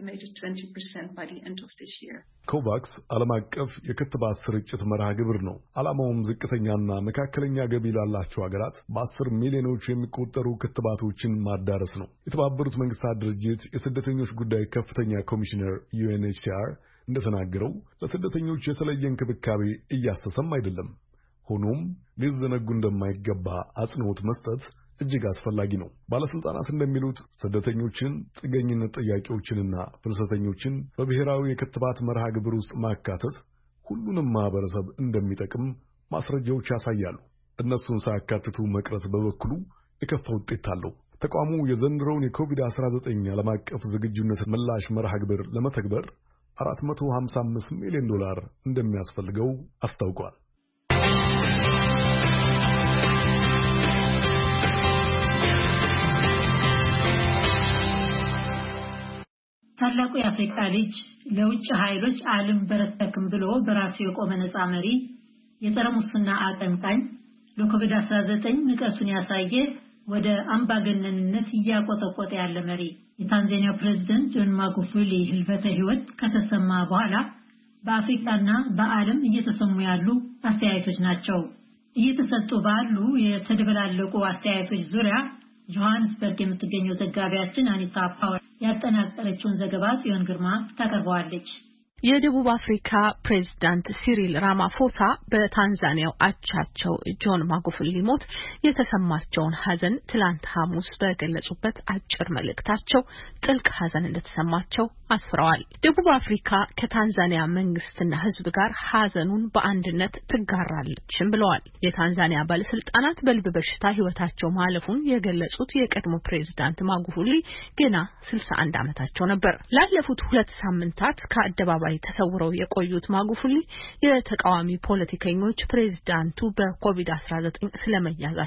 ኮቫክስ ዓለም አቀፍ የክትባት ስርጭት መርሃ ግብር ነው። ዓላማውም ዝቅተኛና መካከለኛ ገቢ ላላቸው ሀገራት በ10 ሚሊዮኖች የሚቆጠሩ ክትባቶችን ማዳረስ ነው። የተባበሩት መንግስታት ድርጅት የስደተኞች ጉዳይ ከፍተኛ ኮሚሽነር UNHCR እንደተናገረው ለስደተኞች የተለየ እንክብካቤ እያሰሰም አይደለም። ሆኖም ሊዘነጉ እንደማይገባ አጽንኦት መስጠት እጅግ አስፈላጊ ነው። ባለስልጣናት እንደሚሉት ስደተኞችን፣ ጥገኝነት ጠያቂዎችንና ፍልሰተኞችን በብሔራዊ የክትባት መርሃ ግብር ውስጥ ማካተት ሁሉንም ማህበረሰብ እንደሚጠቅም ማስረጃዎች ያሳያሉ። እነሱን ሳያካትቱ መቅረት በበኩሉ የከፋ ውጤት አለው። ተቋሙ የዘንድሮውን የኮቪድ-19 ዓለም አቀፍ ዝግጁነት ምላሽ መርሃ ግብር ለመተግበር $455 ሚሊዮን እንደሚያስፈልገው አስታውቋል። ታላቁ የአፍሪካ ልጅ ለውጭ ኃይሎች ዓለም በረከክም ብሎ በራሱ የቆመ ነፃ መሪ፣ የጸረ ሙስና አቀንቃኝ፣ ለኮቪድ-19 ንቀቱን ያሳየ ወደ አምባገነንነት እያቆጠቆጠ ያለ መሪ የታንዛኒያ ፕሬዝዳንት ጆን ማጉፉሊ ህልፈተ ህይወት ከተሰማ በኋላ በአፍሪካና በዓለም እየተሰሙ ያሉ አስተያየቶች ናቸው። እየተሰጡ ባሉ የተደበላለቁ አስተያየቶች ዙሪያ ጆሃንስበርግ የምትገኘው ዘጋቢያችን አኒታ ፓወር ያጠናቀረችውን ዘገባ ጽዮን ግርማ ታቀርበዋለች። የደቡብ አፍሪካ ፕሬዝዳንት ሲሪል ራማፎሳ በታንዛኒያው አቻቸው ጆን ማጉፉሊ ሞት የተሰማቸውን ሐዘን ትላንት ሐሙስ በገለጹበት አጭር መልእክታቸው ጥልቅ ሐዘን እንደተሰማቸው አስፍረዋል። ደቡብ አፍሪካ ከታንዛኒያ መንግስትና ህዝብ ጋር ሐዘኑን በአንድነት ትጋራለችም ብለዋል። የታንዛኒያ ባለስልጣናት በልብ በሽታ ህይወታቸው ማለፉን የገለጹት የቀድሞ ፕሬዝዳንት ማጉፉሊ ገና 61 ዓመታቸው ነበር። ላለፉት 2 ሳምንታት ከአደባባይ ተሰውረው የቆዩት ማጉፉሊ የተቃዋሚ ፖለቲከኞች ፕሬዝዳንቱ በኮቪድ-19 ስለመያዛቸው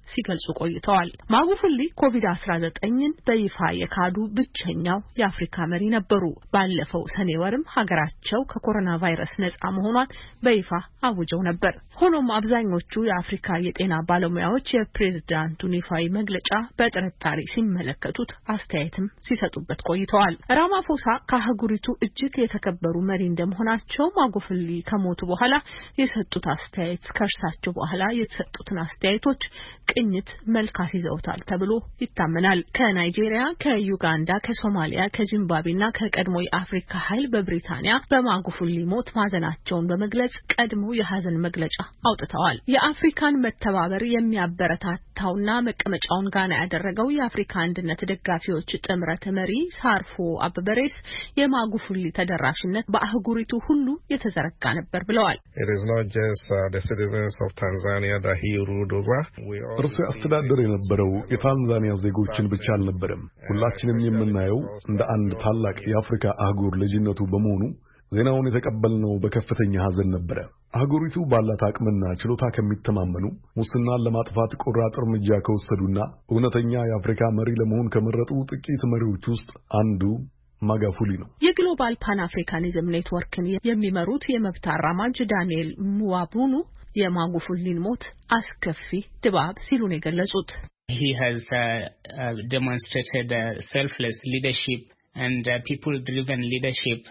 ሲገልጹ ቆይተዋል። ማጉፉሊ ኮቪድ-19ን በይፋ የካዱ ብቸኛው የአፍሪካ መሪ ነበሩ። ባለፈው ሰኔ ወርም ሀገራቸው ከኮሮና ቫይረስ ነፃ መሆኗን በይፋ አውጀው ነበር። ሆኖም አብዛኞቹ የአፍሪካ የጤና ባለሙያዎች የፕሬዝዳንቱን ይፋዊ መግለጫ በጥርጣሬ ሲመለከቱት አስተያየትም ሲሰጡበት ቆይተዋል። ራማፎሳ ከአህጉሪቱ እጅግ የተከበሩ መሪ እንደመሆናቸው ማጉፉሊ ከሞቱ በኋላ የሰጡት አስተያየት ከእርሳቸው በኋላ የተሰጡትን አስተያየቶች ቅኝት መልካስ ይዘውታል ተብሎ ይታመናል። ከናይጄሪያ፣ ከዩጋንዳ፣ ከሶማሊያ፣ ከዚምባብዌና ከቀድሞ የአፍሪካ ኃይል በብሪታንያ በማጉፉሊ ሞት ማዘናቸውን በመግለጽ ቀድሞ የሐዘን መግለጫ አውጥተዋል። የአፍሪካን መተባበር የሚያበረታታውና መቀመጫውን ጋና ያደረገው የአፍሪካ አንድነት ደጋፊዎች ጥምረት መሪ ሳርፎ አበበሬስ የማጉፉሊ ተደራሽነት በአህጉሪቱ ሁሉ የተዘረጋ ነበር ብለዋል። እርሱ ያስተዳደር የነበረው የታንዛኒያ ዜጎችን ብቻ አልነበረም። ሁላችንም የምናየው እንደ አንድ ታላቅ የአፍሪካ አህጉር ልጅነቱ በመሆኑ ዜናውን የተቀበልነው በከፍተኛ ሐዘን ነበረ። አህጉሪቱ ባላት አቅምና ችሎታ ከሚተማመኑ ሙስናን ለማጥፋት ቆራጥ እርምጃ ከወሰዱና እውነተኛ የአፍሪካ መሪ ለመሆን ከመረጡ ጥቂት መሪዎች ውስጥ አንዱ ማጋፉሊ ነው። የግሎባል ፓን አፍሪካኒዝም ኔትወርክን የሚመሩት የመብት አራማጅ ዳንኤል ሙዋቡኑ የማጉፉሊን ሞት አስከፊ ድባብ ሲሉ ነው የገለጹት። He has demonstrated selfless leadership and people-driven leadership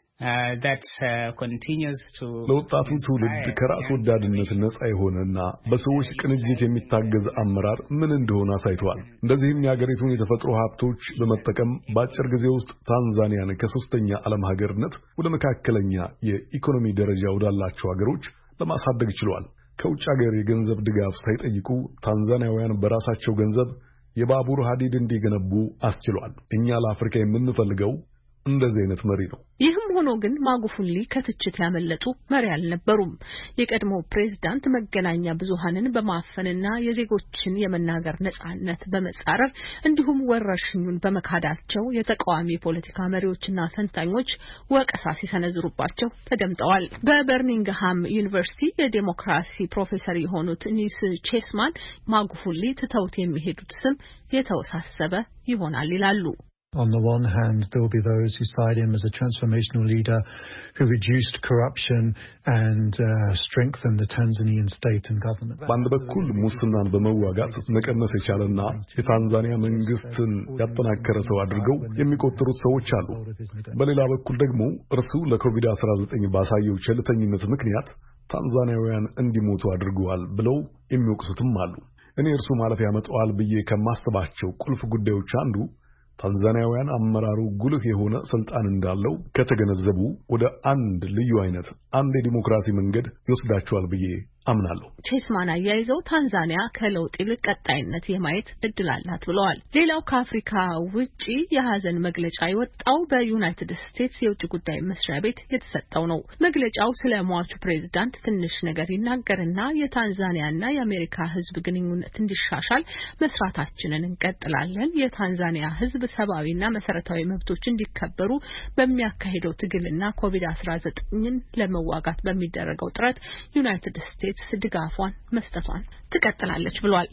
that continues to ለወጣቱ ትውልድ ከራስ ወዳድነት ነፃ የሆነና በሰዎች ቅንጅት የሚታገዝ አመራር ምን እንደሆነ አሳይቷል። እንደዚህም የሀገሪቱን የተፈጥሮ ሀብቶች በመጠቀም በአጭር ጊዜ ውስጥ ታንዛኒያን ከሶስተኛ ዓለም ሀገርነት ወደ መካከለኛ የኢኮኖሚ ደረጃ ወዳላቸው ሀገሮች ለማሳደግ ችሏል። ከውጭ ሀገር የገንዘብ ድጋፍ ሳይጠይቁ ታንዛኒያውያን በራሳቸው ገንዘብ የባቡር ሀዲድ እንዲገነቡ አስችሏል። እኛ ለአፍሪካ የምንፈልገው እንደዚህ አይነት መሪ ነው። ይህም ሆኖ ግን ማጉፉሊ ከትችት ያመለጡ መሪ አልነበሩም። የቀድሞ ፕሬዝዳንት መገናኛ ብዙሃንን በማፈንና የዜጎችን የመናገር ነጻነት በመጻረር እንዲሁም ወረርሽኙን በመካዳቸው የተቃዋሚ ፖለቲካ መሪዎችና ተንታኞች ወቀሳ ሲሰነዝሩባቸው ተደምጠዋል። በበርሚንግሃም ዩኒቨርሲቲ የዲሞክራሲ ፕሮፌሰር የሆኑት ኒስ ቼስማን ማጉፉሊ ትተውት የሚሄዱት ስም የተወሳሰበ ይሆናል ይላሉ። On the one hand, there will be those who cite him as a transformational leader who reduced corruption and strengthened the Tanzanian state and government. በአንድ በኩል ሙስናን በመዋጋት መቀነስ የቻለና የታንዛኒያ መንግስትን ያጠናከረ ሰው አድርገው የሚቆጠሩት ሰዎች አሉ። በሌላ በኩል ደግሞ እርሱ ለኮቪድ-19 ባሳየው ቸልተኝነት ምክንያት ታንዛኒያውያን እንዲሞቱ አድርገዋል ብለው የሚወቅሱትም አሉ። እኔ እርሱ ማለፍ ያመጣዋል ብዬ ከማስባቸው ቁልፍ ጉዳዮች አንዱ ታንዛኒያውያን አመራሩ ጉልህ የሆነ ስልጣን እንዳለው ከተገነዘቡ ወደ አንድ ልዩ አይነት አንድ የዲሞክራሲ መንገድ ይወስዳቸዋል ብዬ አምናለሁ። ቼስማን አያይዘው ታንዛኒያ ከለውጥ ይልቅ ቀጣይነት የማየት እድል አላት ብለዋል። ሌላው ከአፍሪካ ውጪ የሐዘን መግለጫ የወጣው በዩናይትድ ስቴትስ የውጭ ጉዳይ መስሪያ ቤት የተሰጠው ነው። መግለጫው ስለ ሟቹ ፕሬዝዳንት ትንሽ ነገር ይናገርና የታንዛኒያና የአሜሪካ ሕዝብ ግንኙነት እንዲሻሻል መስራታችንን እንቀጥላለን፣ የታንዛኒያ ሕዝብ ሰብአዊና መሰረታዊ መብቶች እንዲከበሩ በሚያካሂደው ትግልና ኮቪድ-19ን ለመዋጋት በሚደረገው ጥረት ዩናይትድ ስቴትስ ድጋፏን መስጠቷን ትቀጥላለች ብሏል።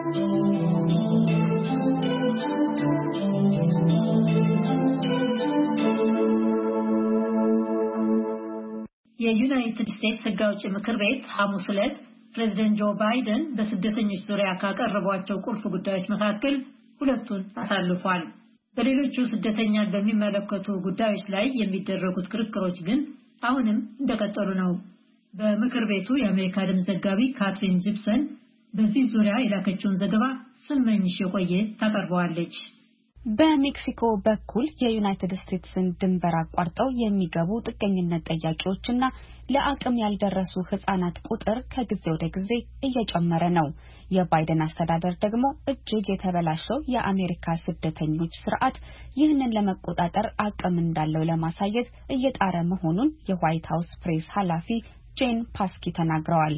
የዩናይትድ ስቴትስ ሕግ አውጪ ምክር ቤት ሐሙስ ዕለት ፕሬዝዳንት ጆ ባይደን በስደተኞች ዙሪያ ካቀረቧቸው ቁልፍ ጉዳዮች መካከል ሁለቱን አሳልፏል። በሌሎቹ ስደተኛን በሚመለከቱ ጉዳዮች ላይ የሚደረጉት ክርክሮች ግን አሁንም እንደቀጠሉ ነው። በምክር ቤቱ የአሜሪካ ድምፅ ዘጋቢ ካትሪን ጂፕሰን በዚህ ዙሪያ የላከችውን ዘገባ ስመኝሽ የቆየ ታቀርበዋለች። በሜክሲኮ በኩል የዩናይትድ ስቴትስን ድንበር አቋርጠው የሚገቡ ጥገኝነት ጠያቂዎችና ለአቅም ያልደረሱ ህጻናት ቁጥር ከጊዜ ወደ ጊዜ እየጨመረ ነው። የባይደን አስተዳደር ደግሞ እጅግ የተበላሸው የአሜሪካ ስደተኞች ስርዓት ይህንን ለመቆጣጠር አቅም እንዳለው ለማሳየት እየጣረ መሆኑን የዋይት ሃውስ ፕሬስ ኃላፊ ጄን ፓስኪ ተናግረዋል።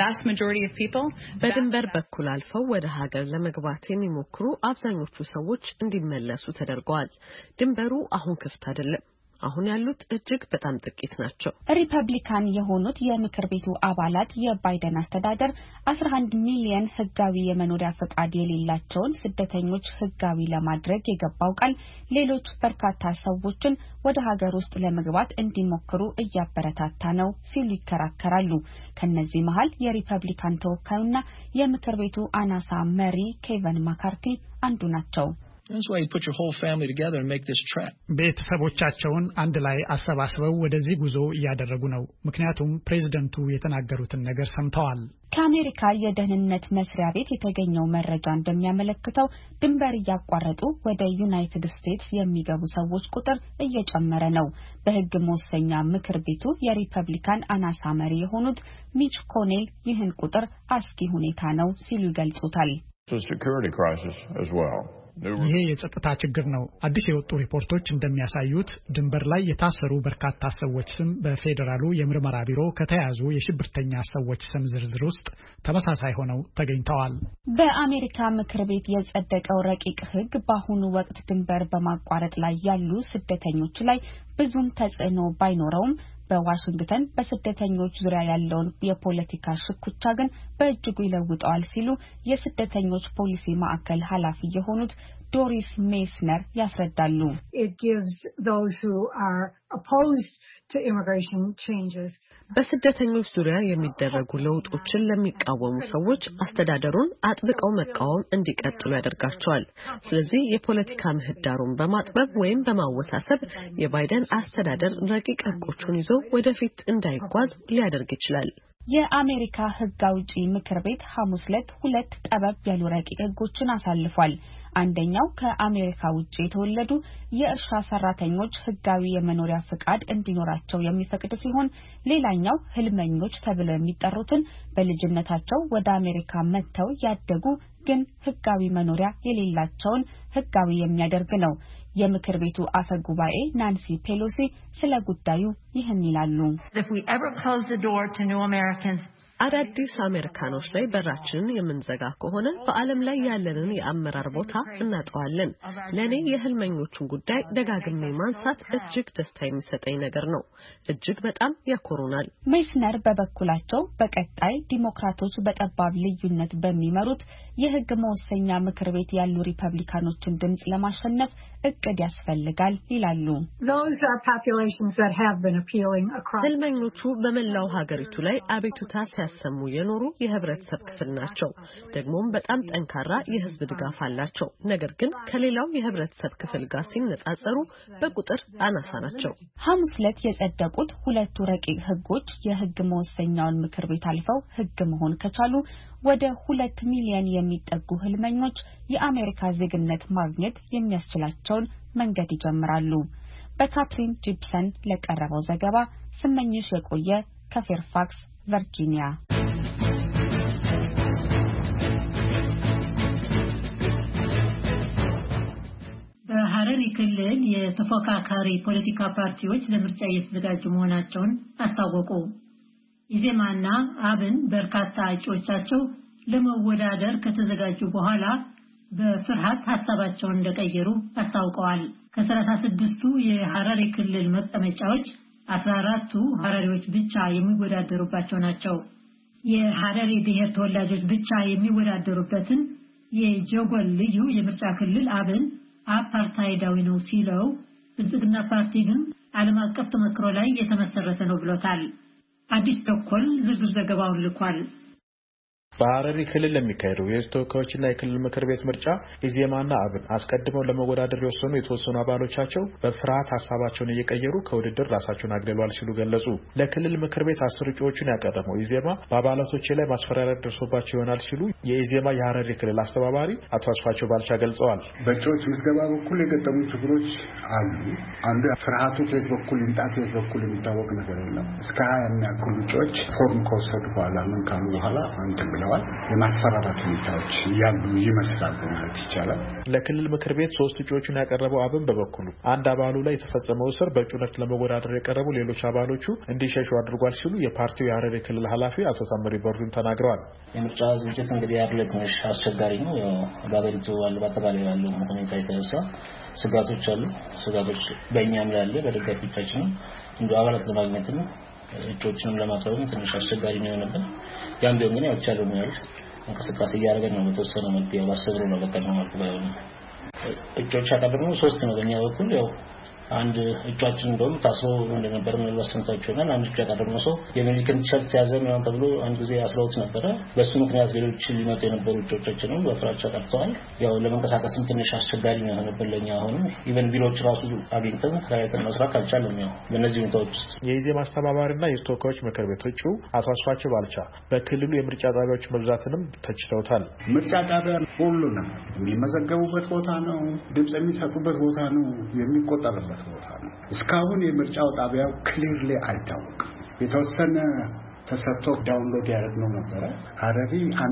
በድንበር በኩል አልፈው ወደ ሀገር ለመግባት የሚሞክሩ አብዛኞቹ ሰዎች እንዲመለሱ ተደርገዋል። ድንበሩ አሁን ክፍት አይደለም። አሁን ያሉት እጅግ በጣም ጥቂት ናቸው። ሪፐብሊካን የሆኑት የምክር ቤቱ አባላት የባይደን አስተዳደር 11 ሚሊዮን ህጋዊ የመኖሪያ ፈቃድ የሌላቸውን ስደተኞች ህጋዊ ለማድረግ የገባው ቃል ሌሎች በርካታ ሰዎችን ወደ ሀገር ውስጥ ለመግባት እንዲሞክሩ እያበረታታ ነው ሲሉ ይከራከራሉ። ከነዚህ መሃል የሪፐብሊካን ተወካዩና የምክር ቤቱ አናሳ መሪ ኬቨን ማካርቲ አንዱ ናቸው። That's why you put your whole family together and make this trip. ቤተሰቦቻቸውን አንድ ላይ አሰባስበው ወደዚህ ጉዞ እያደረጉ ነው። ምክንያቱም ፕሬዝደንቱ የተናገሩትን ነገር ሰምተዋል። ከአሜሪካ የደህንነት መስሪያ ቤት የተገኘው መረጃ እንደሚያመለክተው ድንበር እያቋረጡ ወደ ዩናይትድ ስቴትስ የሚገቡ ሰዎች ቁጥር እየጨመረ ነው። በህግ መወሰኛ ምክር ቤቱ የሪፐብሊካን አናሳ መሪ የሆኑት ሚች ኮኔል ይህን ቁጥር አስጊ ሁኔታ ነው ሲሉ ይገልጹታል። ይሄ የጸጥታ ችግር ነው። አዲስ የወጡ ሪፖርቶች እንደሚያሳዩት ድንበር ላይ የታሰሩ በርካታ ሰዎች ስም በፌደራሉ የምርመራ ቢሮ ከተያዙ የሽብርተኛ ሰዎች ስም ዝርዝር ውስጥ ተመሳሳይ ሆነው ተገኝተዋል። በአሜሪካ ምክር ቤት የጸደቀው ረቂቅ ህግ በአሁኑ ወቅት ድንበር በማቋረጥ ላይ ያሉ ስደተኞች ላይ ብዙም ተጽዕኖ ባይኖረውም በዋሽንግተን በስደተኞች ዙሪያ ያለውን የፖለቲካ ሽኩቻ ግን በእጅጉ ይለውጠዋል ሲሉ የስደተኞች ፖሊሲ ማዕከል ኃላፊ የሆኑት ዶሪስ ሜስነር ያስረዳሉ። It gives those who are opposed to immigration changes በስደተኞች ዙሪያ የሚደረጉ ለውጦችን ለሚቃወሙ ሰዎች አስተዳደሩን አጥብቀው መቃወም እንዲቀጥሉ ያደርጋቸዋል። ስለዚህ የፖለቲካ ምህዳሩን በማጥበብ ወይም በማወሳሰብ የባይደን አስተዳደር ረቂቅ ህጎቹን ይዞ ወደፊት እንዳይጓዝ ሊያደርግ ይችላል። የአሜሪካ ህግ አውጪ ምክር ቤት ሐሙስ ዕለት ሁለት ጠበብ ያሉ ረቂቅ ህጎችን አሳልፏል። አንደኛው ከአሜሪካ ውጪ የተወለዱ የእርሻ ሰራተኞች ህጋዊ የመኖሪያ ፍቃድ እንዲኖራቸው የሚፈቅድ ሲሆን ሌላኛው ህልመኞች ተብለው የሚጠሩትን በልጅነታቸው ወደ አሜሪካ መጥተው ያደጉ ግን ህጋዊ መኖሪያ የሌላቸውን ህጋዊ የሚያደርግ ነው። የምክር ቤቱ አፈ ጉባኤ ናንሲ ፔሎሲ ስለ ጉዳዩ ይህን ይላሉ። አዳዲስ አሜሪካኖች ላይ በራችንን የምንዘጋ ከሆነ በዓለም ላይ ያለንን የአመራር ቦታ እናጠዋለን። ለኔ የህልመኞቹን ጉዳይ ደጋግሜ ማንሳት እጅግ ደስታ የሚሰጠኝ ነገር ነው። እጅግ በጣም ያኮሩናል። ሜስነር በበኩላቸው በቀጣይ ዲሞክራቶች በጠባብ ልዩነት በሚመሩት የህግ መወሰኛ ምክር ቤት ያሉ ሪፐብሊካኖችን ድምጽ ለማሸነፍ እቅድ ያስፈልጋል ይላሉ። ህልመኞቹ በመላው ሀገሪቱ ላይ አቤቱታ ሲያሰሙ የኖሩ የህብረተሰብ ክፍል ናቸው። ደግሞም በጣም ጠንካራ የህዝብ ድጋፍ አላቸው። ነገር ግን ከሌላው የህብረተሰብ ክፍል ጋር ሲነጻጸሩ በቁጥር አናሳ ናቸው። ሐሙስ ዕለት የጸደቁት ሁለቱ ረቂቅ ህጎች የህግ መወሰኛውን ምክር ቤት አልፈው ህግ መሆን ከቻሉ ወደ 2 ሚሊዮን የሚጠጉ ህልመኞች የአሜሪካ ዜግነት ማግኘት የሚያስችላቸውን መንገድ ይጀምራሉ። በካትሪን ጂፕሰን ለቀረበው ዘገባ ስመኝሽ የቆየ ከፌርፋክስ ቨርጂኒያ። በሐረሪ ክልል የተፎካካሪ ፖለቲካ ፓርቲዎች ለምርጫ እየተዘጋጁ መሆናቸውን አስታወቁ። ኢዜማና አብን በርካታ እጩዎቻቸው ለመወዳደር ከተዘጋጁ በኋላ በፍርሃት ሐሳባቸውን እንደቀየሩ አስታውቀዋል። ከ36ቱ የሐረሪ ክልል መቀመጫዎች 14ቱ ሐረሪዎች ብቻ የሚወዳደሩባቸው ናቸው። የሐረሪ ብሔር ተወላጆች ብቻ የሚወዳደሩበትን የጀጎል ልዩ የምርጫ ክልል አብን አፓርታይዳዊ ነው ሲለው፣ ብልጽግና ፓርቲ ግን ዓለም አቀፍ ተመክሮ ላይ የተመሰረተ ነው ብሎታል። አዲስ ቸኮል ዝርዝር ዘገባውን ልኳል። በሐረሪ ክልል ለሚካሄደው የሕዝብ ተወካዮችና የክልል ምክር ቤት ምርጫ ኢዜማና አብን አስቀድመው ለመወዳደር የወሰኑ የተወሰኑ አባሎቻቸው በፍርሃት ሐሳባቸውን እየቀየሩ ከውድድር ራሳቸውን አግለሏል ሲሉ ገለጹ። ለክልል ምክር ቤት 10 እጩዎችን ያቀረበው ኢዜማ በአባላቶች ላይ ማስፈራሪያ ደርሶባቸው ይሆናል ሲሉ የኢዜማ የሐረሪ ክልል አስተባባሪ አቶ አስፋቸው ባልቻ ገልጸዋል። በእጩዎች ምዝገባ በኩል የገጠሙ ችግሮች አሉ። አንዱ ፍርሃቱ ከየት በኩል ይምጣ ከየት በኩል የሚታወቅ ነገር የለም። እስከ 20 የሚያክሉ እጩዎች ፎርም ከወሰዱ በኋላ ምን ካሉ በኋላ አንተ ብለዋል። የማስፈራራት ሁኔታዎች ያሉ ይመስላል ማለት ይቻላል። ለክልል ምክር ቤት 3 እጩዎችን ያቀረበው አብን በበኩሉ አንድ አባሉ ላይ የተፈጸመው እስር በእጩነት ለመወዳደር የቀረቡ ሌሎች አባሎቹ እንዲሸሹ አድርጓል ሲሉ የፓርቲው የሐረሪ ክልል ኃላፊ አቶ ታምሪ በሩን ተናግረዋል። የምርጫ ዝግጅት እንግዲህ ያለ ትንሽ አስቸጋሪ ነው። በአገሪቱ ባለው በአጠቃላይ ያለው ሁኔታ የተነሳ ስጋቶች አሉ። ስጋቶች በእኛም ላይ አለ፣ በደጋፊዎቻችንም እንደ አባላት ለማግኘትም እጩዎችንም ለማቅረብ ትንሽ አስቸጋሪ ነው የሆነብን። ያም ቢሆን ግን ያቻለው ነው ያሉት እንቅስቃሴ እያደረገን ነው። በተወሰነ መልኩ ያው አሰብሮ ነው በቀደም መልኩ ባይሆንም እጩዎች ያቀረብነው 3 ነው። በእኛ በኩል ያው አንድ እጩአችን እንደውም ታስሮ እንደነበር ምናልባት ሰምታችኋል። አንድ እጩ ያቀረብነው ሰው የሜዲካል ቲሸርት ያዘ ምናምን ተብሎ አንድ ጊዜ አስረውት ነበረ። በሱ ምክንያት ሌሎች ሊመጡ የነበሩ እጩዎቻችንም በፍራቻ ቀርተዋል። ያው ለመንቀሳቀስም ትንሽ አስቸጋሪ ነው የሆነብን ለኛ። አሁን ኢቨን ቢሮዎች ራሱ አግኝተን ተከራይተን መስራት አልቻለም። ያው በእነዚህ ሁኔታዎች የኢዜማ አስተባባሪና የተወካዮች ምክር ቤት እጩ አቶ አስፋቸው ባልቻ በክልሉ የምርጫ ጣቢያዎች መብዛትንም ተችተውታል። ምርጫ ጣቢያ ሁሉንም የሚመዘገቡበት ቦታ ነው፣ ድምጽ የሚሰጡበት ቦታ ነው፣ የሚቆጠርበት ቦታ ነው። እስካሁን የምርጫው ጣቢያው ክሊርሊ አይታወቅም። የተወሰነ ተሰጥቶ ዳውንሎድ ያደረግነው ነበረ። ሐረሪ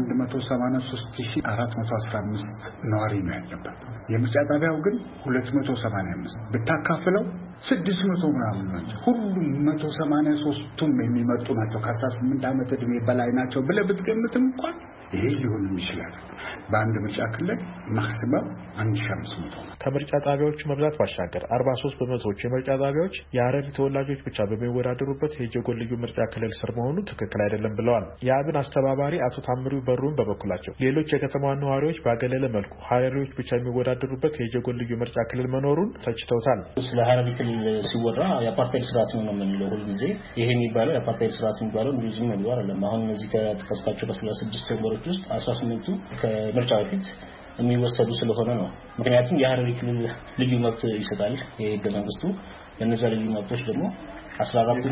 183415 ነዋሪ ነው ያለበት። የምርጫ ጣቢያው ግን 285 ብታካፍለው 600 ምናምን ናቸው። ሁሉም 183ቱም የሚመጡ ናቸው። ከ18 ዓመት ዕድሜ በላይ ናቸው ብለህ ብትገምትም እንኳን ይሄ ሊሆን ይችላል። በአንድ ምርጫ ክልል ማክሲመም 1500 ከምርጫ ጣቢያዎቹ መብዛት ባሻገር 43% የምርጫ ጣቢያዎች የሐረሪ ተወላጆች ብቻ በሚወዳደሩበት የጀጎል ልዩ ምርጫ ክልል ስር መሆኑ ትክክል አይደለም ብለዋል። የአብን አስተባባሪ አቶ ታምሪው በሩን በበኩላቸው ሌሎች የከተማዋ ነዋሪዎች ባገለለ መልኩ ሐረሪዎች ብቻ የሚወዳደሩበት የጀጎል ልዩ ምርጫ ክልል መኖሩን ተችተውታል። ስለ ሐረሪ ክልል ሲወራ የአፓርታይድ ስርዓት ነው የምንለው ሁሉ ጊዜ። ይሄ የሚባለው የአፓርታይድ ስርዓት የሚባለው እንደዚህ ነው አይደለም። አሁን እዚህ ከተከስካቸው ከ36 ወንበሮች ውስጥ 18ቱ ከምርጫ በፊት የሚወሰዱ ስለሆነ ነው። ምክንያቱም የሐረሪ ክልል ልዩ መብት ይሰጣል የህገ መንግስቱ። በእነዛ ልዩ መብቶች ደግሞ 14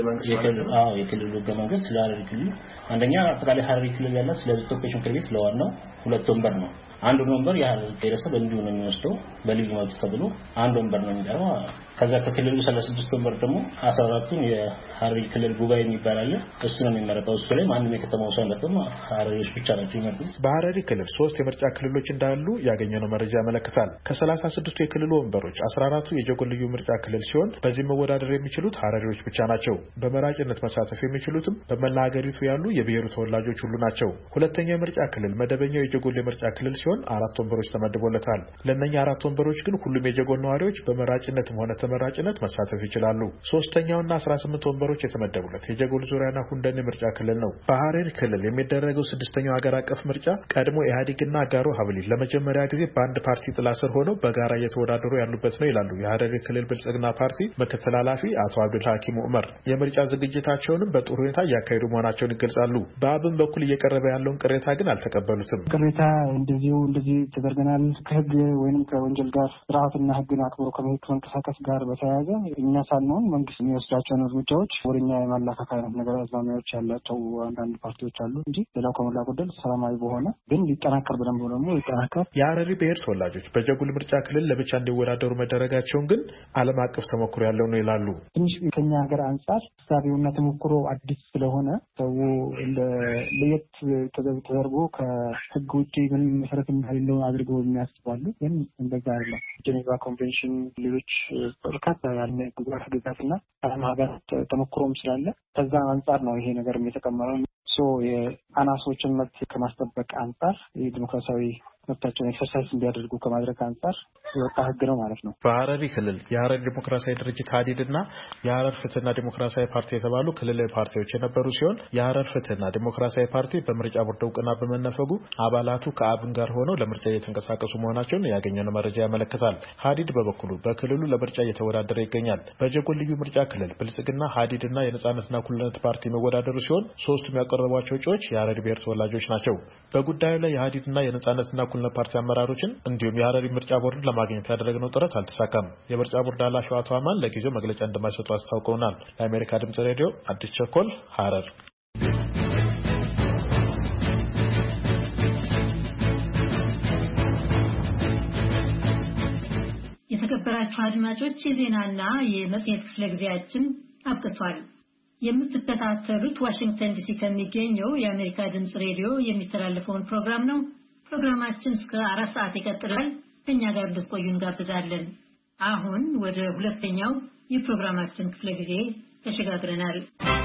የክልሉ ህገ መንግስት ለሐረሪ ክልል አንደኛ አጠቃላይ ሐረሪ ክልል ያላት ስለዚህ ተወካዮች ምክር ቤት ለዋናው 2 ወንበር ነው። አንድ ወንበር የሐረሪ ብሔረሰብ እንዲሁ ነው የሚወስደው በልዩ መብት ተብሎ አንድ ወንበር ነው የሚቀረው። ከዛ ከክልሉ 36 ወንበር ደግሞ 14ቱን የሐረሪ ክልል ጉባኤ የሚባል አለ። እሱ ነው የሚመረጠው። እሱ ላይ ማንም የከተማው ሰው አይመርጥም፣ ሐረሪዎች ብቻ ናቸው የሚመርጡት። በሐረሪ ክልል 3 የምርጫ ክልሎች እንዳሉ ያገኘነው መረጃ ያመለክታል። ከ36ቱ የክልሉ ወንበሮች 14ቱ የጀጎል ልዩ ምርጫ ክልል ሲሆን በዚህ መወዳደር የሚችሉት ሐረሪዎች ብቻ ናቸው። በመራጭነት መሳተፍ የሚችሉትም በመላ ሀገሪቱ ያሉ የብሔሩ ተወላጆች ሁሉ ናቸው። ሁለተኛው የምርጫ ክልል መደበኛው የጀጎል የምርጫ ክልል ሲሆን 4 ወንበሮች ተመድቦለታል። ለእነኛ 4 ወንበሮች ግን ሁሉም የጀጎል ነዋሪዎች በመራጭነትም ሆነ ተመራጭነት መሳተፍ ይችላሉ። ሶስተኛውና 18 ወንበሮች የተመደቡለት የጀጎል ዙሪያና ሁንደን ምርጫ ክልል ነው። በሐረሪ ክልል የሚደረገው 6ኛው ሀገር አቀፍ ምርጫ ቀድሞ ኢህአዴግና አጋሩ ሀብሊ ለመጀመሪያ ጊዜ በአንድ ፓርቲ ጥላ ስር ሆነው በጋራ እየተወዳደሩ ያሉበት ነው ይላሉ የሐረሪ ክልል ብልጽግና ፓርቲ ምክትል ኃላፊ አቶ አብዱል ሐኪም ዑመር። የምርጫ ዝግጅታቸውንም በጥሩ ሁኔታ እያካሄዱ መሆናቸውን ይገልጻሉ። በአብን በኩል እየቀረበ ያለውን ቅሬታ ግን አልተቀበሉትም። ቅሬታ እንደዚህ ተደርገናል ከህግ ወይንም ከወንጀል ጋር ስርዓትና ህግን አክብሮ ከመንቀሳቀስ ጋር በተያያዘ እኛ ሳንሆን መንግስት የሚወስዳቸውን እርምጃዎች ወደኛ የማላካካ አይነት ነገር አዝማሚያዎች ያላቸው አንዳንድ ፓርቲዎች አሉ እንጂ ሌላው ከሞላ ጎደል ሰላማዊ በሆነ ግን ሊጠናከር በደንብ ደግሞ ሊጠናከር የሐረሪ ብሔር ተወላጆች በጀጎል ምርጫ ክልል ለብቻ እንዲወዳደሩ መደረጋቸውን ግን ዓለም አቀፍ ተሞክሮ ያለው ነው ይላሉ። ትንሽ ከኛ ሀገር አንጻር ሳቢውና ተሞክሮ አዲስ ስለሆነ ሰው እንደ ለየት ተደርጎ ከህግ ውጪ ምን መሰረት እንዳለው አድርገው የሚያስባሉ። ግን እንደዛ አይደለም። ጄኔቫ ኮንቬንሽን ሌሎች በርካታ ያለ ግዛትና ዓለም ሀገራት ተሞክሮም ስላለ ከዛ አንጻር ነው ይሄ ነገር የተቀመረው። የአናሶችን መብት ከማስጠበቅ አንጻር የዲሞክራሲያዊ መብታቸውን ኤክሰርሳይዝ እንዲያደርጉ ከማድረግ አንጻር የወጣ ህግ ነው ማለት ነው። በሐረሪ ክልል የሐረሪ ዲሞክራሲያዊ ድርጅት ሀዲድና የሐረር ፍትህና ዲሞክራሲያዊ ፓርቲ የተባሉ ክልላዊ ፓርቲዎች የነበሩ ሲሆን የሐረር ፍትህና ዲሞክራሲያዊ ፓርቲ በምርጫ ቦርድ እውቅና በመነፈጉ አባላቱ ከአብን ጋር ሆነው ለምርጫ እየተንቀሳቀሱ መሆናቸውን ያገኘነው መረጃ ያመለክታል። ሀዲድ በበኩሉ በክልሉ ለምርጫ እየተወዳደረ ይገኛል። በጀጎል ልዩ ምርጫ ክልል ብልጽግና፣ ሀዲድና የነጻነትና እኩልነት ፓርቲ የሚወዳደሩ ሲሆን 3ቱም ያቀረቧቸው እጩዎች የሐረሪ ብሔር ተወላጆች ናቸው። በጉዳዩ ላይ የሀዲድና የነጻነትና እኩልነት ፓርቲ አመራሮችን እንዲሁም የሐረሪ ምርጫ ቦርድ ለማግኘት ያደረግነው ጥረት አልተሳካም። የምርጫ ቦርድ ኃላፊው አቶ አማን ለጊዜው መግለጫ እንደማይሰጡ አስታውቀውናል። ለአሜሪካ ድምጽ ሬዲዮ አዲስ ቸኮል ሐረር። የተከበራችሁ አድማጮች የዜናና የመጽሔት ክፍለ ጊዜያችን አብቅቷል። የምትከታተሉት ዋሽንግተን ዲሲ ከሚገኘው የአሜሪካ ድምጽ ሬዲዮ የሚተላለፈውን ፕሮግራም ነው። ፕሮግራማችን እስከ 4 ሰዓት ይቀጥላል። ከኛ ጋር እንድትቆዩ እንጋብዛለን። አሁን ወደ ሁለተኛው የፕሮግራማችን ክፍለ ጊዜ ተሸጋግረናል።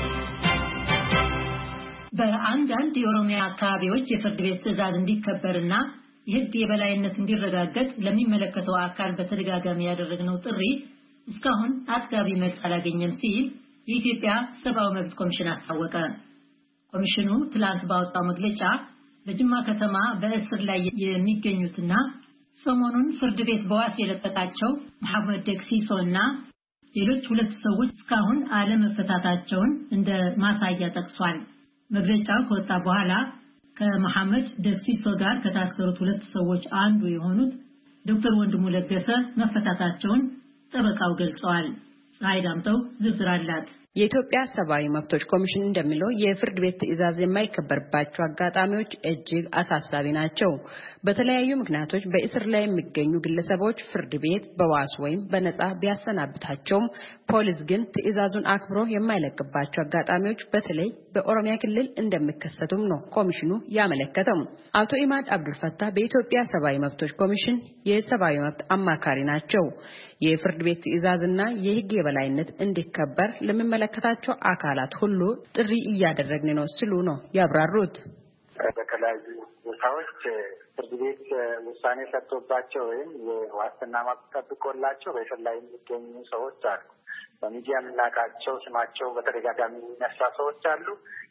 በአንዳንድ የኦሮሚያ አካባቢዎች የፍርድ ቤት ትዕዛዝ እንዲከበርና የሕግ የበላይነት እንዲረጋገጥ ለሚመለከተው አካል በተደጋጋሚ ያደረግነው ጥሪ እስካሁን አጥጋቢ መልስ አላገኘም ሲል የኢትዮጵያ ሰብአዊ መብት ኮሚሽን አስታወቀ። ኮሚሽኑ ትላንት ባወጣው መግለጫ በጅማ ከተማ በእስር ላይ የሚገኙትና ሰሞኑን ፍርድ ቤት በዋስ የለቀቃቸው መሐመድ ደክሲሶና ሌሎች 2 ሰዎች እስካሁን አለመፈታታቸውን እንደ ማሳያ ጠቅሷል። መግለጫው ከወጣ በኋላ ከመሐመድ ደክሲሶ ጋር ከታሰሩት 2 ሰዎች አንዱ የሆኑት ዶክተር ወንድሙ ለገሰ መፈታታቸውን ጠበቃው ገልጸዋል። ፀሐይ ዳምጠው ዝርዝር አላት። የኢትዮጵያ ሰብአዊ መብቶች ኮሚሽን እንደሚለው የፍርድ ቤት ትዕዛዝ የማይከበርባቸው አጋጣሚዎች እጅግ አሳሳቢ ናቸው። በተለያዩ ምክንያቶች በእስር ላይ የሚገኙ ግለሰቦች ፍርድ ቤት በዋስ ወይም በነፃ ቢያሰናብታቸውም ፖሊስ ግን ትዕዛዙን አክብሮ የማይለቅባቸው አጋጣሚዎች በተለይ በኦሮሚያ ክልል እንደሚከሰቱም ነው ኮሚሽኑ ያመለከተው። አቶ ኢማድ አብዱልፈታ በኢትዮጵያ ሰብአዊ መብቶች ኮሚሽን የሰብአዊ መብት አማካሪ ናቸው። የፍርድ ቤት ትዕዛዝና የሕግ የበላይነት እንዲከበር ለሚመለከታቸው አካላት ሁሉ ጥሪ እያደረግን ነው ሲሉ ነው ያብራሩት። በተለያዩ ቦታዎች ፍርድ ቤት ውሳኔ ሰጥቶባቸው ወይም የዋስትና መብት ጠብቆላቸው በእስር ላይ የሚገኙ ሰዎች አሉ። በሚዲያ የምናውቃቸው ስማቸው በተደጋጋሚ የሚነሳ ሰዎች አሉ።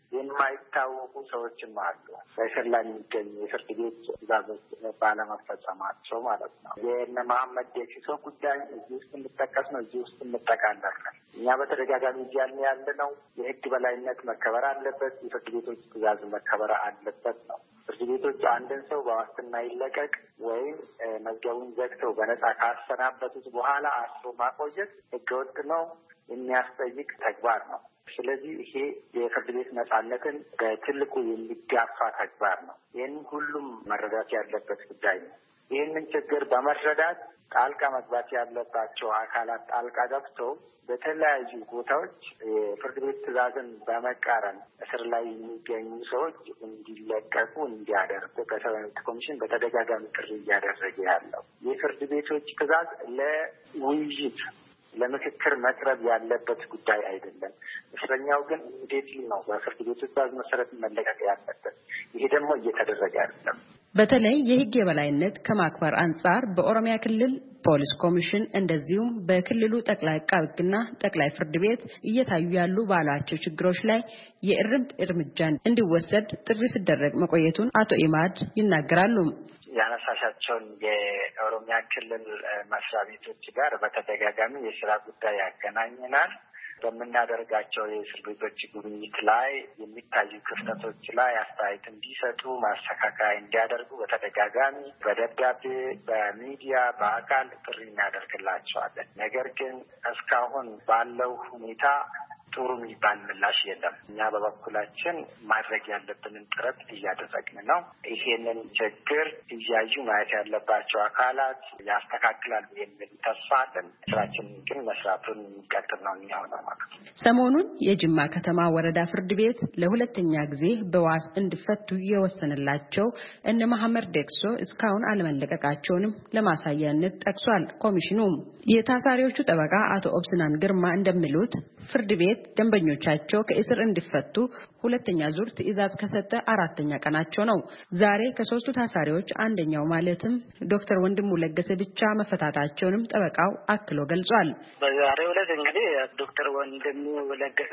የማይታወቁ ሰዎችም አሉ። በእስር ላይ የሚገኙ የፍርድ ቤት ትዕዛዞች ባለመፈጸማቸው ማለት ነው። የእነ መሐመድ ደክሲሶ ጉዳይ እዚህ ውስጥ እንጠቀስ ነው፣ እዚህ ውስጥ እንጠቃለላለን። እኛ በተደጋጋሚ እያልን ያለ ነው የሕግ በላይነት መከበር አለበት፣ የፍርድ ቤቶች ትዕዛዝ መከበር አለበት ነው። ፍርድ ቤቶች አንድን ሰው በዋስትና ይለቀቅ ወይም መዝገቡን ዘግተው በነጻ ካሰናበቱት በኋላ አስሮ ማቆየት ሕገወጥ ነው፣ የሚያስጠይቅ ተግባር ነው። ስለዚህ ይሄ የፍርድ ቤት ነጻነትን በትልቁ የሚጋፋ ተግባር ነው። ይህን ሁሉም መረዳት ያለበት ጉዳይ ነው። ይህንን ችግር በመረዳት ጣልቃ መግባት ያለባቸው አካላት ጣልቃ ገብተው በተለያዩ ቦታዎች የፍርድ ቤት ትዕዛዝን በመቃረን እስር ላይ የሚገኙ ሰዎች እንዲለቀቁ እንዲያደርጉ ከሰብአዊ መብት ኮሚሽን በተደጋጋሚ ጥሪ እያደረገ ያለው የፍርድ ቤቶች ትዕዛዝ ለውይይት ለምክክር መቅረብ ያለበት ጉዳይ አይደለም። እስረኛው ግን እንዴት ነው በፍርድ ቤት ትዕዛዝ መሰረት መለቀቅ ያለበት። ይሄ ደግሞ እየተደረገ አይደለም። በተለይ የሕግ የበላይነት ከማክበር አንጻር በኦሮሚያ ክልል ፖሊስ ኮሚሽን እንደዚሁም በክልሉ ጠቅላይ አቃቤ ሕግና ጠቅላይ ፍርድ ቤት እየታዩ ያሉ ባላቸው ችግሮች ላይ የእርምት እርምጃ እንዲወሰድ ጥሪ ሲደረግ መቆየቱን አቶ ኢማድ ይናገራሉ። ያነሳሻቸውን የኦሮሚያ ክልል መስሪያ ቤቶች ጋር በተደጋጋሚ የስራ ጉዳይ ያገናኘናል። በምናደርጋቸው የእስር ቤቶች ጉብኝት ላይ የሚታዩ ክፍተቶች ላይ አስተያየት እንዲሰጡ፣ ማስተካከያ እንዲያደርጉ በተደጋጋሚ በደብዳቤ፣ በሚዲያ፣ በአካል ጥሪ እናደርግላቸዋለን። ነገር ግን እስካሁን ባለው ሁኔታ ጥሩ የሚባል ምላሽ የለም። እኛ በበኩላችን ማድረግ ያለብንን ጥረት እያደረግን ነው። ይሄንን ችግር እያዩ ማየት ያለባቸው አካላት ያስተካክላሉ የሚል ተስፋ አለን። ስራችንን ግን መስራቱን የሚቀጥል ነው የሚሆነው ማለት ነው። ሰሞኑን የጅማ ከተማ ወረዳ ፍርድ ቤት ለሁለተኛ ጊዜ በዋስ እንዲፈቱ የወሰነላቸው እነ መሐመድ ደክሶ እስካሁን አለመለቀቃቸውንም ለማሳያነት ጠቅሷል። ኮሚሽኑ የታሳሪዎቹ ጠበቃ አቶ ኦብስናን ግርማ እንደሚሉት ፍርድ ቤት ደንበኞቻቸው ከእስር እንዲፈቱ ሁለተኛ ዙር ትዕዛዝ ከሰጠ 4ኛ ቀናቸው ነው። ዛሬ ከ3ቱ ታሳሪዎች አንደኛው ማለትም ዶክተር ወንድሙ ለገሰ ብቻ መፈታታቸውንም ጠበቃው አክሎ ገልጿል። በዛሬው ዕለት እንግዲህ ዶክተር ወንድሙ ለገሰ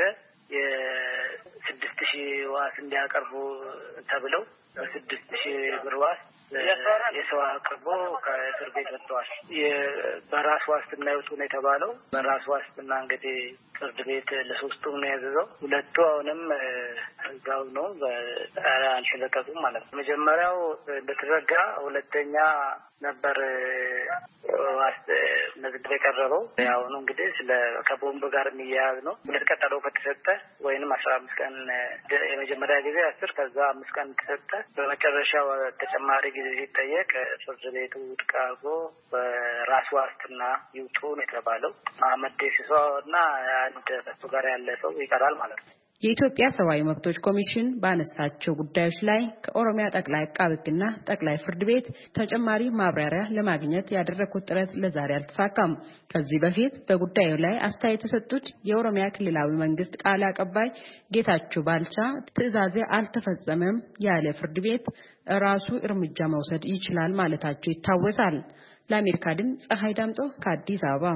የ6,000 ዋስ እንዲያቀርቡ ተብለው 6,000 ብር ዋስ የሰው አቅርቦ ከእስር ቤት ወጥተዋል። በራስ ዋስትና ይወጡ ነው የተባለው። በራስ ዋስትና እንግዲህ ፍርድ ቤት ለ3ቱም ነው ያዘዘው። 2ቱ አሁንም እዛው ነው አልተለቀቁም ማለት ነው። መጀመሪያው እንደተዘጋ 2ኛ ነበር መዝገብ የቀረበው ያው ነው እንግዲህ ስለ ከቦምብ ጋር የሚያያዝ ነው። ሁለት ቀጠሮ ከተሰጠ ወይንም 15 ቀን የመጀመሪያ ጊዜ 10 ከዛ 5 ቀን ተሰጠ። በመጨረሻው ተጨማሪ ጊዜ ሲጠየቅ ፍርድ ቤቱ ውድቅ አድርጎ በራስ ዋስትና ይውጡ ነው የተባለው። መሐመድ ደሲሶ እና አንድ ከሱ ጋር ያለ ሰው ይቀራል ማለት ነው። የኢትዮጵያ ሰብአዊ መብቶች ኮሚሽን ባነሳቸው ጉዳዮች ላይ ከኦሮሚያ ጠቅላይ አቃቤ ሕግና ጠቅላይ ፍርድ ቤት ተጨማሪ ማብራሪያ ለማግኘት ያደረኩት ጥረት ለዛሬ አልተሳካም። ከዚህ በፊት በጉዳዩ ላይ አስተያየት የሰጡት የኦሮሚያ ክልላዊ መንግስት ቃል አቀባይ ጌታቸው ባልቻ ትዕዛዜ አልተፈጸመም ያለ ፍርድ ቤት ራሱ እርምጃ መውሰድ ይችላል ማለታቸው ይታወሳል። ለአሜሪካ ድምፅ ፀሐይ ዳምጦ ከአዲስ አበባ።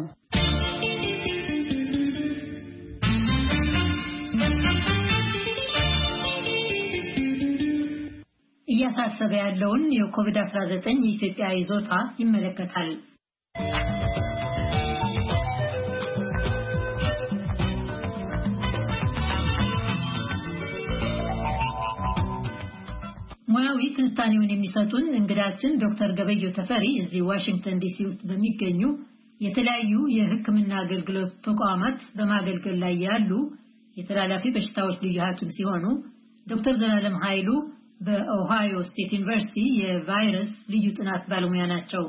እያሳሰበ ያለውን የኮቪድ-19 የኢትዮጵያ ይዞታ ይመለከታል። ሙያዊ ትንታኔውን የሚሰጡን እንግዳችን ዶክተር ገበየሁ ተፈሪ እዚህ ዋሽንግተን ዲሲ ውስጥ በሚገኙ የተለያዩ የሕክምና አገልግሎት ተቋማት በማገልገል ላይ ያሉ የተላላፊ በሽታዎች ልዩ ሐኪም ሲሆኑ ዶክተር ዘላለም ኃይሉ በኦሃዮ ስቴት ዩኒቨርሲቲ የቫይረስ ልዩ ጥናት ባለሙያ ናቸው።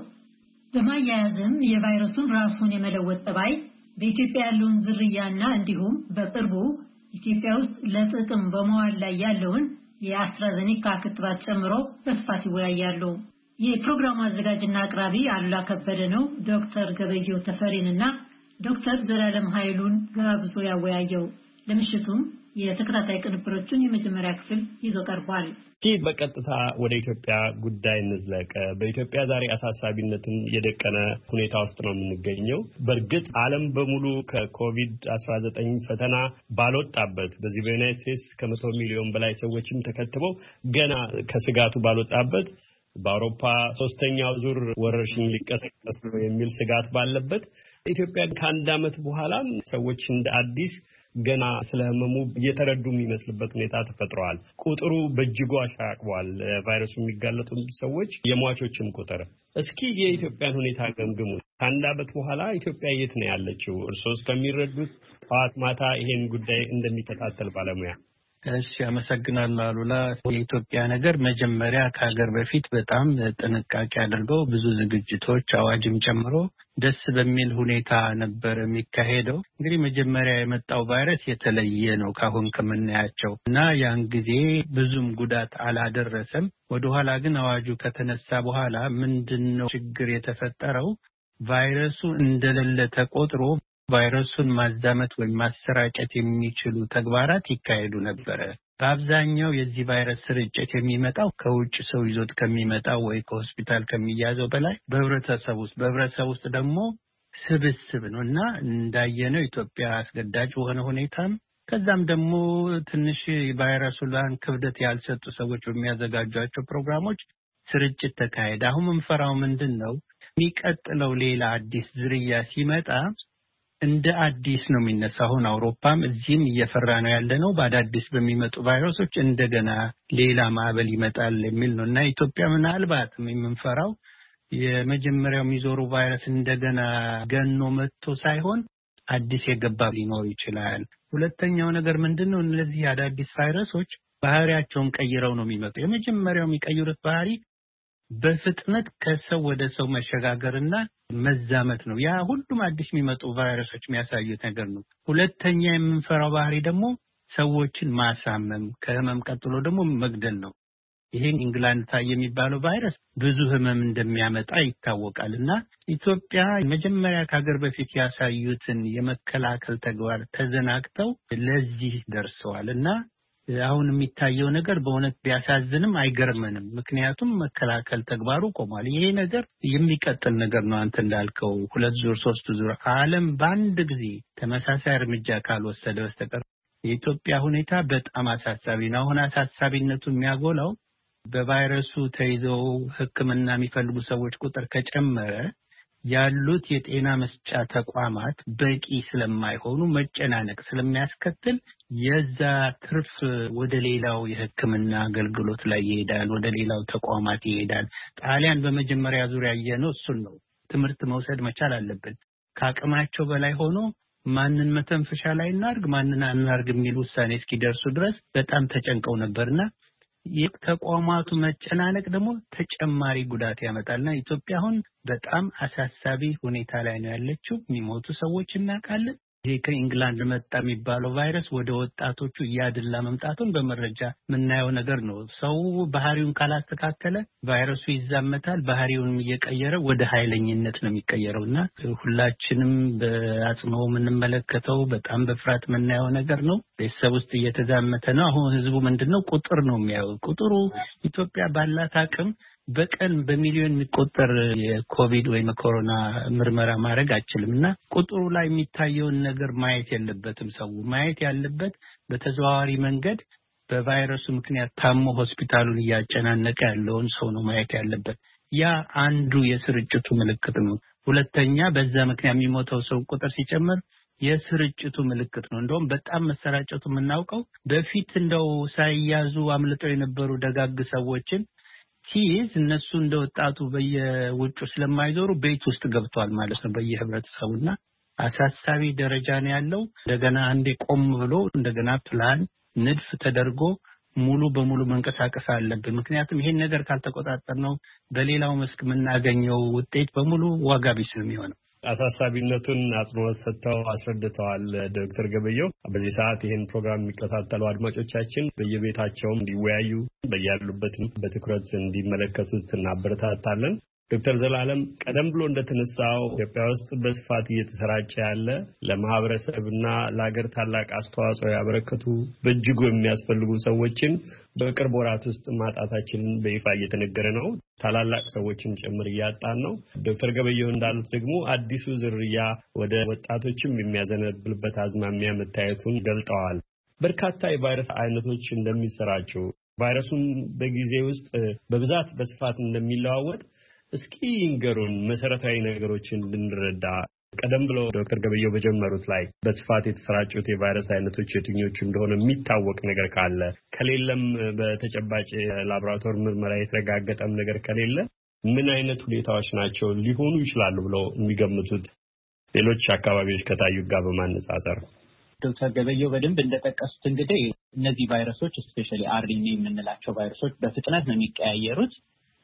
በማያያዝም የቫይረሱን ራሱን የመለወጥ ጠባይ በኢትዮጵያ ያለውን ዝርያና እንዲሁም በቅርቡ ኢትዮጵያ ውስጥ ለጥቅም በመዋል ላይ ያለውን የአስትራዜኒካ ክትባት ጨምሮ በስፋት ይወያያሉ። የፕሮግራሙ አዘጋጅና አቅራቢ አሉላ ከበደ ነው ዶክተር ገበየሁ ተፈሪንና ዶክተር ዘላለም ኃይሉን ጋብዞ ያወያየው። ለምሽቱም የተከታታይ ቅንብሮችን የመጀመሪያ ክፍል ይዞ ቀርቧል። በቀጥታ ወደ ኢትዮጵያ ጉዳይ እንዝለቅ። በኢትዮጵያ ዛሬ አሳሳቢነትን የደቀነ ሁኔታ ውስጥ ነው የምንገኘው። በእርግጥ ዓለም በሙሉ ከኮቪድ-19 ፈተና ባልወጣበት በዚህ በዩናይትድ ስቴትስ ከ100 ሚሊዮን በላይ ሰዎችም ተከትበው ገና ከስጋቱ ባልወጣበት በአውሮፓ 3ኛው ዙር ወረርሽኝ ሊቀሰቀስ ነው የሚል ስጋት ባለበት ኢትዮጵያ ከአንድ ዓመት በኋላም ሰዎች እንደ አዲስ ገና ስለህመሙ እየተረዱ የሚመስልበት ሁኔታ ተፈጥሯል። ቁጥሩ በእጅጉ አሻቅቧል። ቫይረሱ የሚጋለጡ ሰዎች የሟቾችም ቁጥር። እስኪ የኢትዮጵያን ሁኔታ ገምግሙ። ከአንድ ዓመት በኋላ ኢትዮጵያ የት ነው ያለችው? እርስዎ እስከሚረዱት ጠዋት ማታ ይሄን ጉዳይ እንደሚከታተል ባለሙያ። እሺ፣ አመሰግናለሁ አሉላ። የኢትዮጵያ ነገር መጀመሪያ ከሀገር በፊት በጣም ጥንቃቄ አድርገው ብዙ ዝግጅቶች አዋጅም ጨምሮ ደስ በሚል ሁኔታ ነበር የሚካሄደው። እንግዲህ መጀመሪያ የመጣው ቫይረስ የተለየ ነው ካሁን ከምናያቸው እና ያን ጊዜ ብዙም ጉዳት አላደረሰም። ወደኋላ ግን አዋጁ ከተነሳ በኋላ ምንድነው ችግር የተፈጠረው? ቫይረሱ እንደሌለ ተቆጥሮ ቫይረሱን ማዛመት ወይም ማሰራጨት የሚችሉ ተግባራት ይካሄዱ ነበር። በአብዛኛው የዚህ ቫይረስ ስርጭት የሚመጣው ከውጭ ሰው ይዞት ከሚመጣው ወይ ከሆስፒታል ከሚያዘው በላይ በህብረተሰብ ውስጥ ደግሞ ስብስብ ነው እና እንዳየነው ኢትዮጵያ አስገዳጅ በሆነ ሁኔታም ከዛም ደግሞ ትንሽ ቫይረሱን ክብደት ያልሰጡ ሰዎች በሚያዘጋጇቸው ፕሮግራሞች ስርጭት ተካሄደ። አሁን የምንፈራው ምንድነው? የሚቀጥለው ሌላ አዲስ ዝርያ ሲመጣ እንደ አዲስ ነው የሚነሳ። አሁን አውሮፓም እዚህም እየፈራ ነው ያለነው በአዳዲስ በሚመጡ ቫይረሶች እንደገና ሌላ ማዕበል ይመጣል የሚል ነው እና ኢትዮጵያ ምናልባት የምንፈራው የመጀመሪያው የሚዞሩ ቫይረስ እንደገና ገኖ መጥቶ ሳይሆን አዲስ የገባ ሊኖር ይችላል። ሁለተኛው ነገር ምንድነው? እነዚህ አዳዲስ ቫይረሶች ባህሪያቸውን ቀይረው ነው የሚመጡ። የመጀመሪያው የሚቀይሩት ባህሪ በፍጥነት ከሰው ወደ ሰው መሸጋገርና መዛመት ነው። ያ ሁሉም አዲስ የሚመጡ ቫይረሶች የሚያሳዩት ነገር ነው። ሁለተኛ የምንፈራው ባህሪ ደግሞ ሰዎችን ማሳመም፣ ከህመም ቀጥሎ ደግሞ መግደል ነው። ይሄን ኢንግላንድ ታይ የሚባለው ቫይረስ ብዙ ህመም እንደሚያመጣ ይታወቃልና ኢትዮጵያ መጀመሪያ ከሀገር በፊት ያሳዩትን የመከላከል ተግባር ተዘናግተው ለዚህ ደርሰዋልና አሁን የሚታየው ነገር በእውነት ቢያሳዝንም አይገርመንም። ምክንያቱም መከላከል ተግባሩ ቆሟል። ይሄ ነገር የሚቀጥል ነገር ነው። አንተ እንዳልከው 2 ዙር 3 ዙር ዓለም በአንድ ጊዜ ተመሳሳይ እርምጃ ካልወሰደ በስተቀር የኢትዮጵያ ሁኔታ በጣም አሳሳቢ ነው። አሁን አሳሳቢነቱ የሚያጎላው በቫይረሱ ተይዘው ሕክምና የሚፈልጉ ሰዎች ቁጥር ከጨመረ ያሉት የጤና መስጫ ተቋማት በቂ ስለማይሆኑ መጨናነቅ ስለሚያስከትል የዛ ትርፍ ወደ ሌላው የሕክምና አገልግሎት ላይ ይሄዳል፣ ወደ ሌላው ተቋማት ይሄዳል። ጣሊያን በመጀመሪያ ዙሪያ ያየነው እሱን ነው። ትምህርት መውሰድ መቻል አለብን። ከአቅማቸው በላይ ሆኖ ማንን መተንፈሻ ላይ እናርግ ማንን አናርግ የሚል ውሳኔ እስኪደርሱ ድረስ በጣም ተጨንቀው ነበርና የተቋማቱ መጨናነቅ ደግሞ ተጨማሪ ጉዳት ያመጣልና ኢትዮጵያ አሁን በጣም አሳሳቢ ሁኔታ ላይ ነው ያለችው። የሚሞቱ ሰዎች እናውቃለን። ይሄ ከእንግላንድ መጣ የሚባለው ቫይረስ ወደ ወጣቶቹ እያድላ መምጣቱን በመረጃ የምናየው ነገር ነው። ሰው ባህሪውን ካላስተካከለ ቫይረሱ ይዛመታል። ባህሪውን እየቀየረ ወደ ኃይለኝነት ነው የሚቀየረውና ሁላችንም በአጽንኦ የምንመለከተው በጣም በፍርሃት የምናየው ነገር ነው። ቤተሰብ ውስጥ እየተዛመተ ነው። አሁን ህዝቡ ምንድነው ቁጥር ነው የሚያየው። ቁጥሩ ኢትዮጵያ ባላት አቅም በቀን በሚሊዮን የሚቆጠር የኮቪድ ወይ ኮሮና ምርመራ ማድረግ አይችልምና ቁጥሩ ላይ የሚታየውን ነገር ማየት የለበትም። ሰው ማየት ያለበት በተዘዋዋሪ መንገድ በቫይረሱ ምክንያት ታሞ ሆስፒታሉን እያጨናነቀ ያለውን ሰው ነው ማየት ያለበት። ያ አንዱ የስርጭቱ ምልክት ነው። ሁለተኛ በዛ ምክንያት የሚሞተው ሰው ቁጥር ሲጨምር የስርጭቱ ምልክት ነው። እንደውም በጣም መሰራጨቱ የምናውቀው በፊት እንደው ሳይያዙ አምልጠው የነበሩ ደጋግ ሰዎችን ሲይዝ እነሱ እንደወጣቱ በየውጭ ስለማይዞሩ ቤት ውስጥ ገብቷል ማለት ነው በየህብረተሰቡና አሳሳቢ ደረጃ ነው ያለው። እንደገና አንዴ ቆም ብሎ እንደገና ፕላን ንድፍ ተደርጎ ሙሉ በሙሉ መንቀሳቀስ አለብን። ምክንያቱም ይሄን ነገር ካልተቆጣጠርነው በሌላው መስክ የምናገኘው ውጤት በሙሉ ዋጋ ቢስ ነው የሚሆነው። አሳሳቢነቱን አጽንኦት ሰጥተው አስረድተዋል ዶክተር ገበየሁ። በዚህ ሰዓት ይህን ፕሮግራም የሚከታተሉ አድማጮቻችን በየቤታቸውም እንዲወያዩ በያሉበትም በትኩረት እንዲመለከቱት እናበረታታለን። ዶክተር ዘላለም ቀደም ብሎ እንደተነሳው ኢትዮጵያ ውስጥ በስፋት እየተሰራጨ ያለ ለማህበረሰብና ለሀገር ታላቅ አስተዋጽኦ ያበረከቱ በእጅጉ የሚያስፈልጉ ሰዎችን በቅርብ ወራት ውስጥ ማጣታችንን በይፋ እየተነገረ ነው። ታላላቅ ሰዎችን ጭምር እያጣን ነው። ዶክተር ገበየሁ እንዳሉት ደግሞ አዲሱ ዝርያ ወደ ወጣቶችም የሚያዘነብልበት አዝማሚያ መታየቱን ገልጠዋል። በርካታ የቫይረስ አይነቶች እንደሚሰራጩ ቫይረሱን በጊዜ ውስጥ በብዛት በስፋት እንደሚለዋወጥ እስኪ ንገሩን መሰረታዊ ነገሮችን እንድንረዳ። ቀደም ብሎ ዶክተር ገበየሁ በጀመሩት ላይ በስፋት የተሰራጩት የቫይረስ አይነቶች የትኞቹ እንደሆነ የሚታወቅ ነገር ካለ ከሌለም በተጨባጭ ላቦራቶሪ ምርመራ የተረጋገጠም ነገር ከሌለ ምን አይነት ሁኔታዎች ናቸው ሊሆኑ ይችላሉ ብለው የሚገምቱት ሌሎች አካባቢዎች ከታዩት ጋር በማነጻጸር? ዶክተር ገበየሁ በደንብ እንደጠቀሱት እንግዲህ እነዚህ ቫይረሶች ስፔሻሊ አርኤንኤ የምንላቸው ቫይረሶች በፍጥነት ነው የሚቀያየሩት።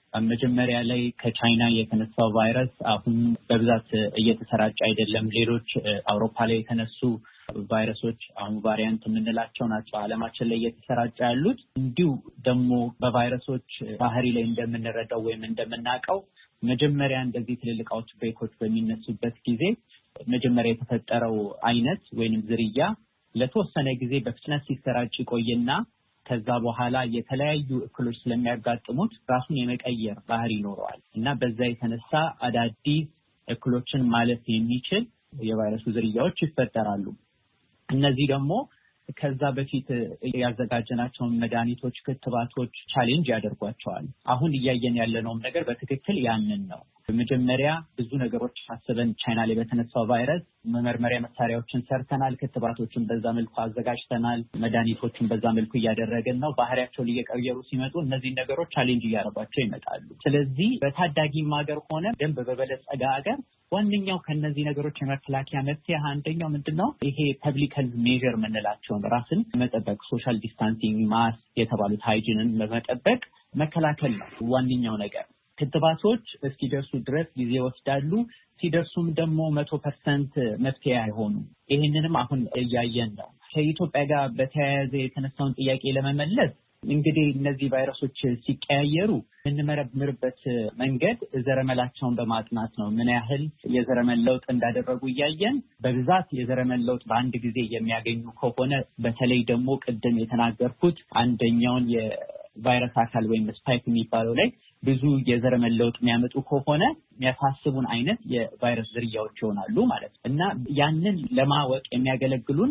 መጀመሪያ ላይ ከቻይና የተነሳው ቫይረስ አሁን በብዛት እየተሰራጨ አይደለም። ሌሎች አውሮፓ ላይ የተነሱ ቫይረሶች አሁን ቫሪያንት የምንላቸው ናቸው ዓለማችን ላይ እየተሰራጨ ያሉት። እንዲሁ ደግሞ በቫይረሶች ባህሪ ላይ እንደምንረዳው ወይም እንደምናውቀው መጀመሪያ እንደዚህ ትልልቅ አውትብሬኮች በሚነሱበት ጊዜ መጀመሪያ የተፈጠረው አይነት ወይንም ዝርያ ለተወሰነ ጊዜ በፍጥነት ሲሰራጭ ይቆይና ከዛ በኋላ የተለያዩ እክሎች ስለሚያጋጥሙት ራሱን የመቀየር ባህሪ ይኖረዋል እና በዛ የተነሳ አዳዲስ እክሎችን ማለፍ የሚችል የቫይረሱ ዝርያዎች ይፈጠራሉ። እነዚህ ደግሞ ከዛ በፊት ያዘጋጀናቸውን መድኃኒቶች፣ ክትባቶች ቻሌንጅ ያደርጓቸዋል። አሁን እያየን ያለነውም ነገር በትክክል ያንን ነው። በመጀመሪያ ብዙ ነገሮች አስበን ቻይና ላይ በተነሳው ቫይረስ መመርመሪያ መሳሪያዎችን ሰርተናል። ክትባቶችን በዛ መልኩ አዘጋጅተናል። መድኃኒቶችን በዛ መልኩ እያደረግን ነው። ባህሪያቸውን እየቀየሩ ሲመጡ እነዚህ ነገሮች ቻሌንጅ እያደረጓቸው ይመጣሉ። ስለዚህ በታዳጊም ሀገር ሆነ ደንብ በበለጸገ ሀገር ዋነኛው ከነዚህ ነገሮች የመከላከያ መፍትሄ አንደኛው ምንድነው? ይሄ ፐብሊክ ሄልዝ ሜዥር የምንላቸውን ራስን መጠበቅ፣ ሶሻል ዲስታንሲንግ፣ ማስክ የተባሉት ሃይጂንን በመጠበቅ መከላከል ነው ዋነኛው ነገር። ክትባቶች እስኪደርሱ ድረስ ጊዜ ይወስዳሉ። ሲደርሱም ደግሞ 100% መፍትሄ አይሆኑም። ይህንንም አሁን እያየን ነው። ከኢትዮጵያ ጋር በተያያዘ የተነሳውን ጥያቄ ለመመለስ እንግዲህ እነዚህ ቫይረሶች ሲቀያየሩ የምንመረምርበት መንገድ ዘረመላቸውን በማጥናት ነው። ምን ያህል የዘረመል ለውጥ እንዳደረጉ እያየን በብዛት የዘረመል ለውጥ በአንድ ጊዜ የሚያገኙ ከሆነ በተለይ ደግሞ ቅድም የተናገርኩት አንደኛውን የቫይረስ አካል ወይም ስፓይክ የሚባለው ላይ ብዙ የዘረመል ለውጥ የሚያመጡ ከሆነ የሚያሳስቡን አይነት የቫይረስ ዝርያዎች ይሆናሉ ማለት ነው እና ያንን ለማወቅ የሚያገለግሉን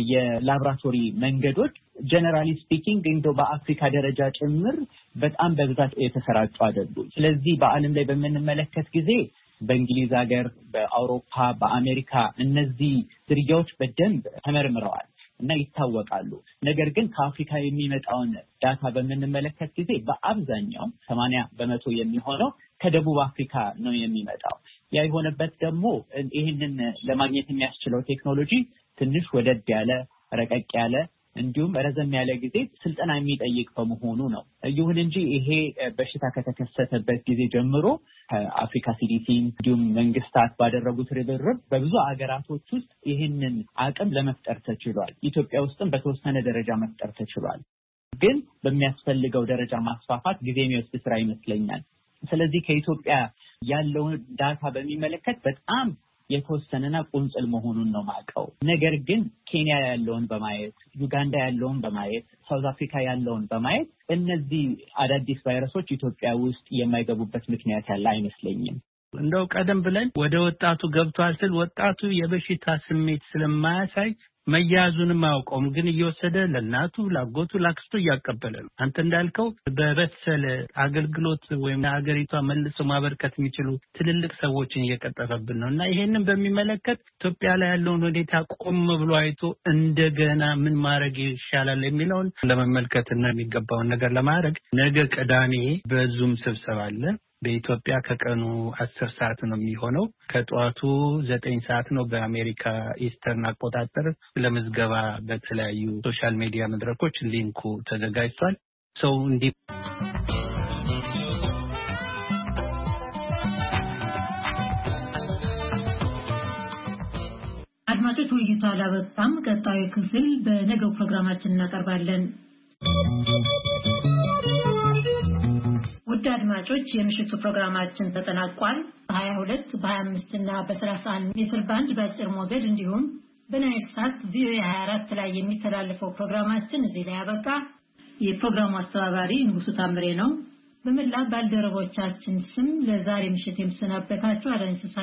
የላቦራቶሪ መንገዶች ጀነራሊ ስፒኪንግ እንደው በአፍሪካ ደረጃ ጭምር በጣም በብዛት የተሰራጩ አይደሉም። ስለዚህ በዓለም ላይ በምንመለከት ጊዜ በእንግሊዝ ሀገር፣ በአውሮፓ፣ በአሜሪካ እነዚህ ዝርያዎች በደንብ ተመርምረዋል እና ይታወቃሉ። ነገር ግን ከአፍሪካ የሚመጣውን ዳታ በምንመለከት ጊዜ በአብዛኛው 80% የሚሆነው ከደቡብ አፍሪካ ነው የሚመጣው። ያ የሆነበት ደግሞ ይህንን ለማግኘት የሚያስችለው ቴክኖሎጂ ትንሽ ወደድ ያለ ረቀቅ ያለ እንዲሁም ረዘም ያለ ጊዜ ስልጠና የሚጠይቅ በመሆኑ ነው። ይሁን እንጂ ይሄ በሽታ ከተከሰተበት ጊዜ ጀምሮ አፍሪካ ሲዲሲ እንዲሁም መንግስታት ባደረጉት ርብርብ በብዙ አገራቶች ውስጥ ይህንን አቅም ለመፍጠር ተችሏል። ኢትዮጵያ ውስጥም በተወሰነ ደረጃ መፍጠር ተችሏል። ግን በሚያስፈልገው ደረጃ ማስፋፋት ጊዜ የሚወስድ ስራ ይመስለኛል። ስለዚህ ከኢትዮጵያ ያለውን ዳታ በሚመለከት በጣም የተወሰነና ቁንጽል መሆኑን ነው ማቀው። ነገር ግን ኬንያ ያለውን በማየት ዩጋንዳ ያለውን በማየት ሳውዝ አፍሪካ ያለውን በማየት እነዚህ አዳዲስ ቫይረሶች ኢትዮጵያ ውስጥ የማይገቡበት ምክንያት ያለ አይመስለኝም። እንደው ቀደም ብለን ወደ ወጣቱ ገብቷል ስል ወጣቱ የበሽታ ስሜት ስለማያሳይ መያዙንም አያውቀውም፣ ግን እየወሰደ ለእናቱ ላጎቱ ላክስቱ እያቀበለ ነው። አንተ እንዳልከው በበሰለ አገልግሎት ወይም ለሀገሪቷ መልሶ ማበርከት የሚችሉ ትልልቅ ሰዎችን እየቀጠፈብን ነው እና ይሄንን በሚመለከት ኢትዮጵያ ላይ ያለውን ሁኔታ ቆም ብሎ አይቶ እንደገና ምን ማድረግ ይሻላል የሚለውን ለመመልከትና የሚገባውን ነገር ለማድረግ ነገ ቅዳሜ በዙም ስብሰባ አለ። በኢትዮጵያ ከቀኑ 10 ሰዓት ነው የሚሆነው። ከጧቱ 9 ሰዓት ነው በአሜሪካ ኢስተርን አቆጣጠር። ለምዝገባ በተለያዩ ሶሻል ሚዲያ መድረኮች ሊንኩ ተዘጋጅቷል። ሰው እንዲ አድማጮች ውይይቱ አላበቃም። ቀጣዩ ክፍል በነገው ፕሮግራማችን እናቀርባለን። ውድ አድማጮች የምሽቱ ፕሮግራማችን ተጠናቋል። በ22 በ25 እና በ31 ሜትር ባንድ በአጭር ሞገድ እንዲሁም በናይል ሳት ቪኦኤ 24 ላይ የሚተላለፈው ፕሮግራማችን እዚህ ላይ ያበቃ። የፕሮግራሙ አስተባባሪ ንጉሱ ታምሬ ነው። በመላ ባልደረቦቻችን ስም ለዛሬ ምሽት የምሰናበታችሁ አዳኝ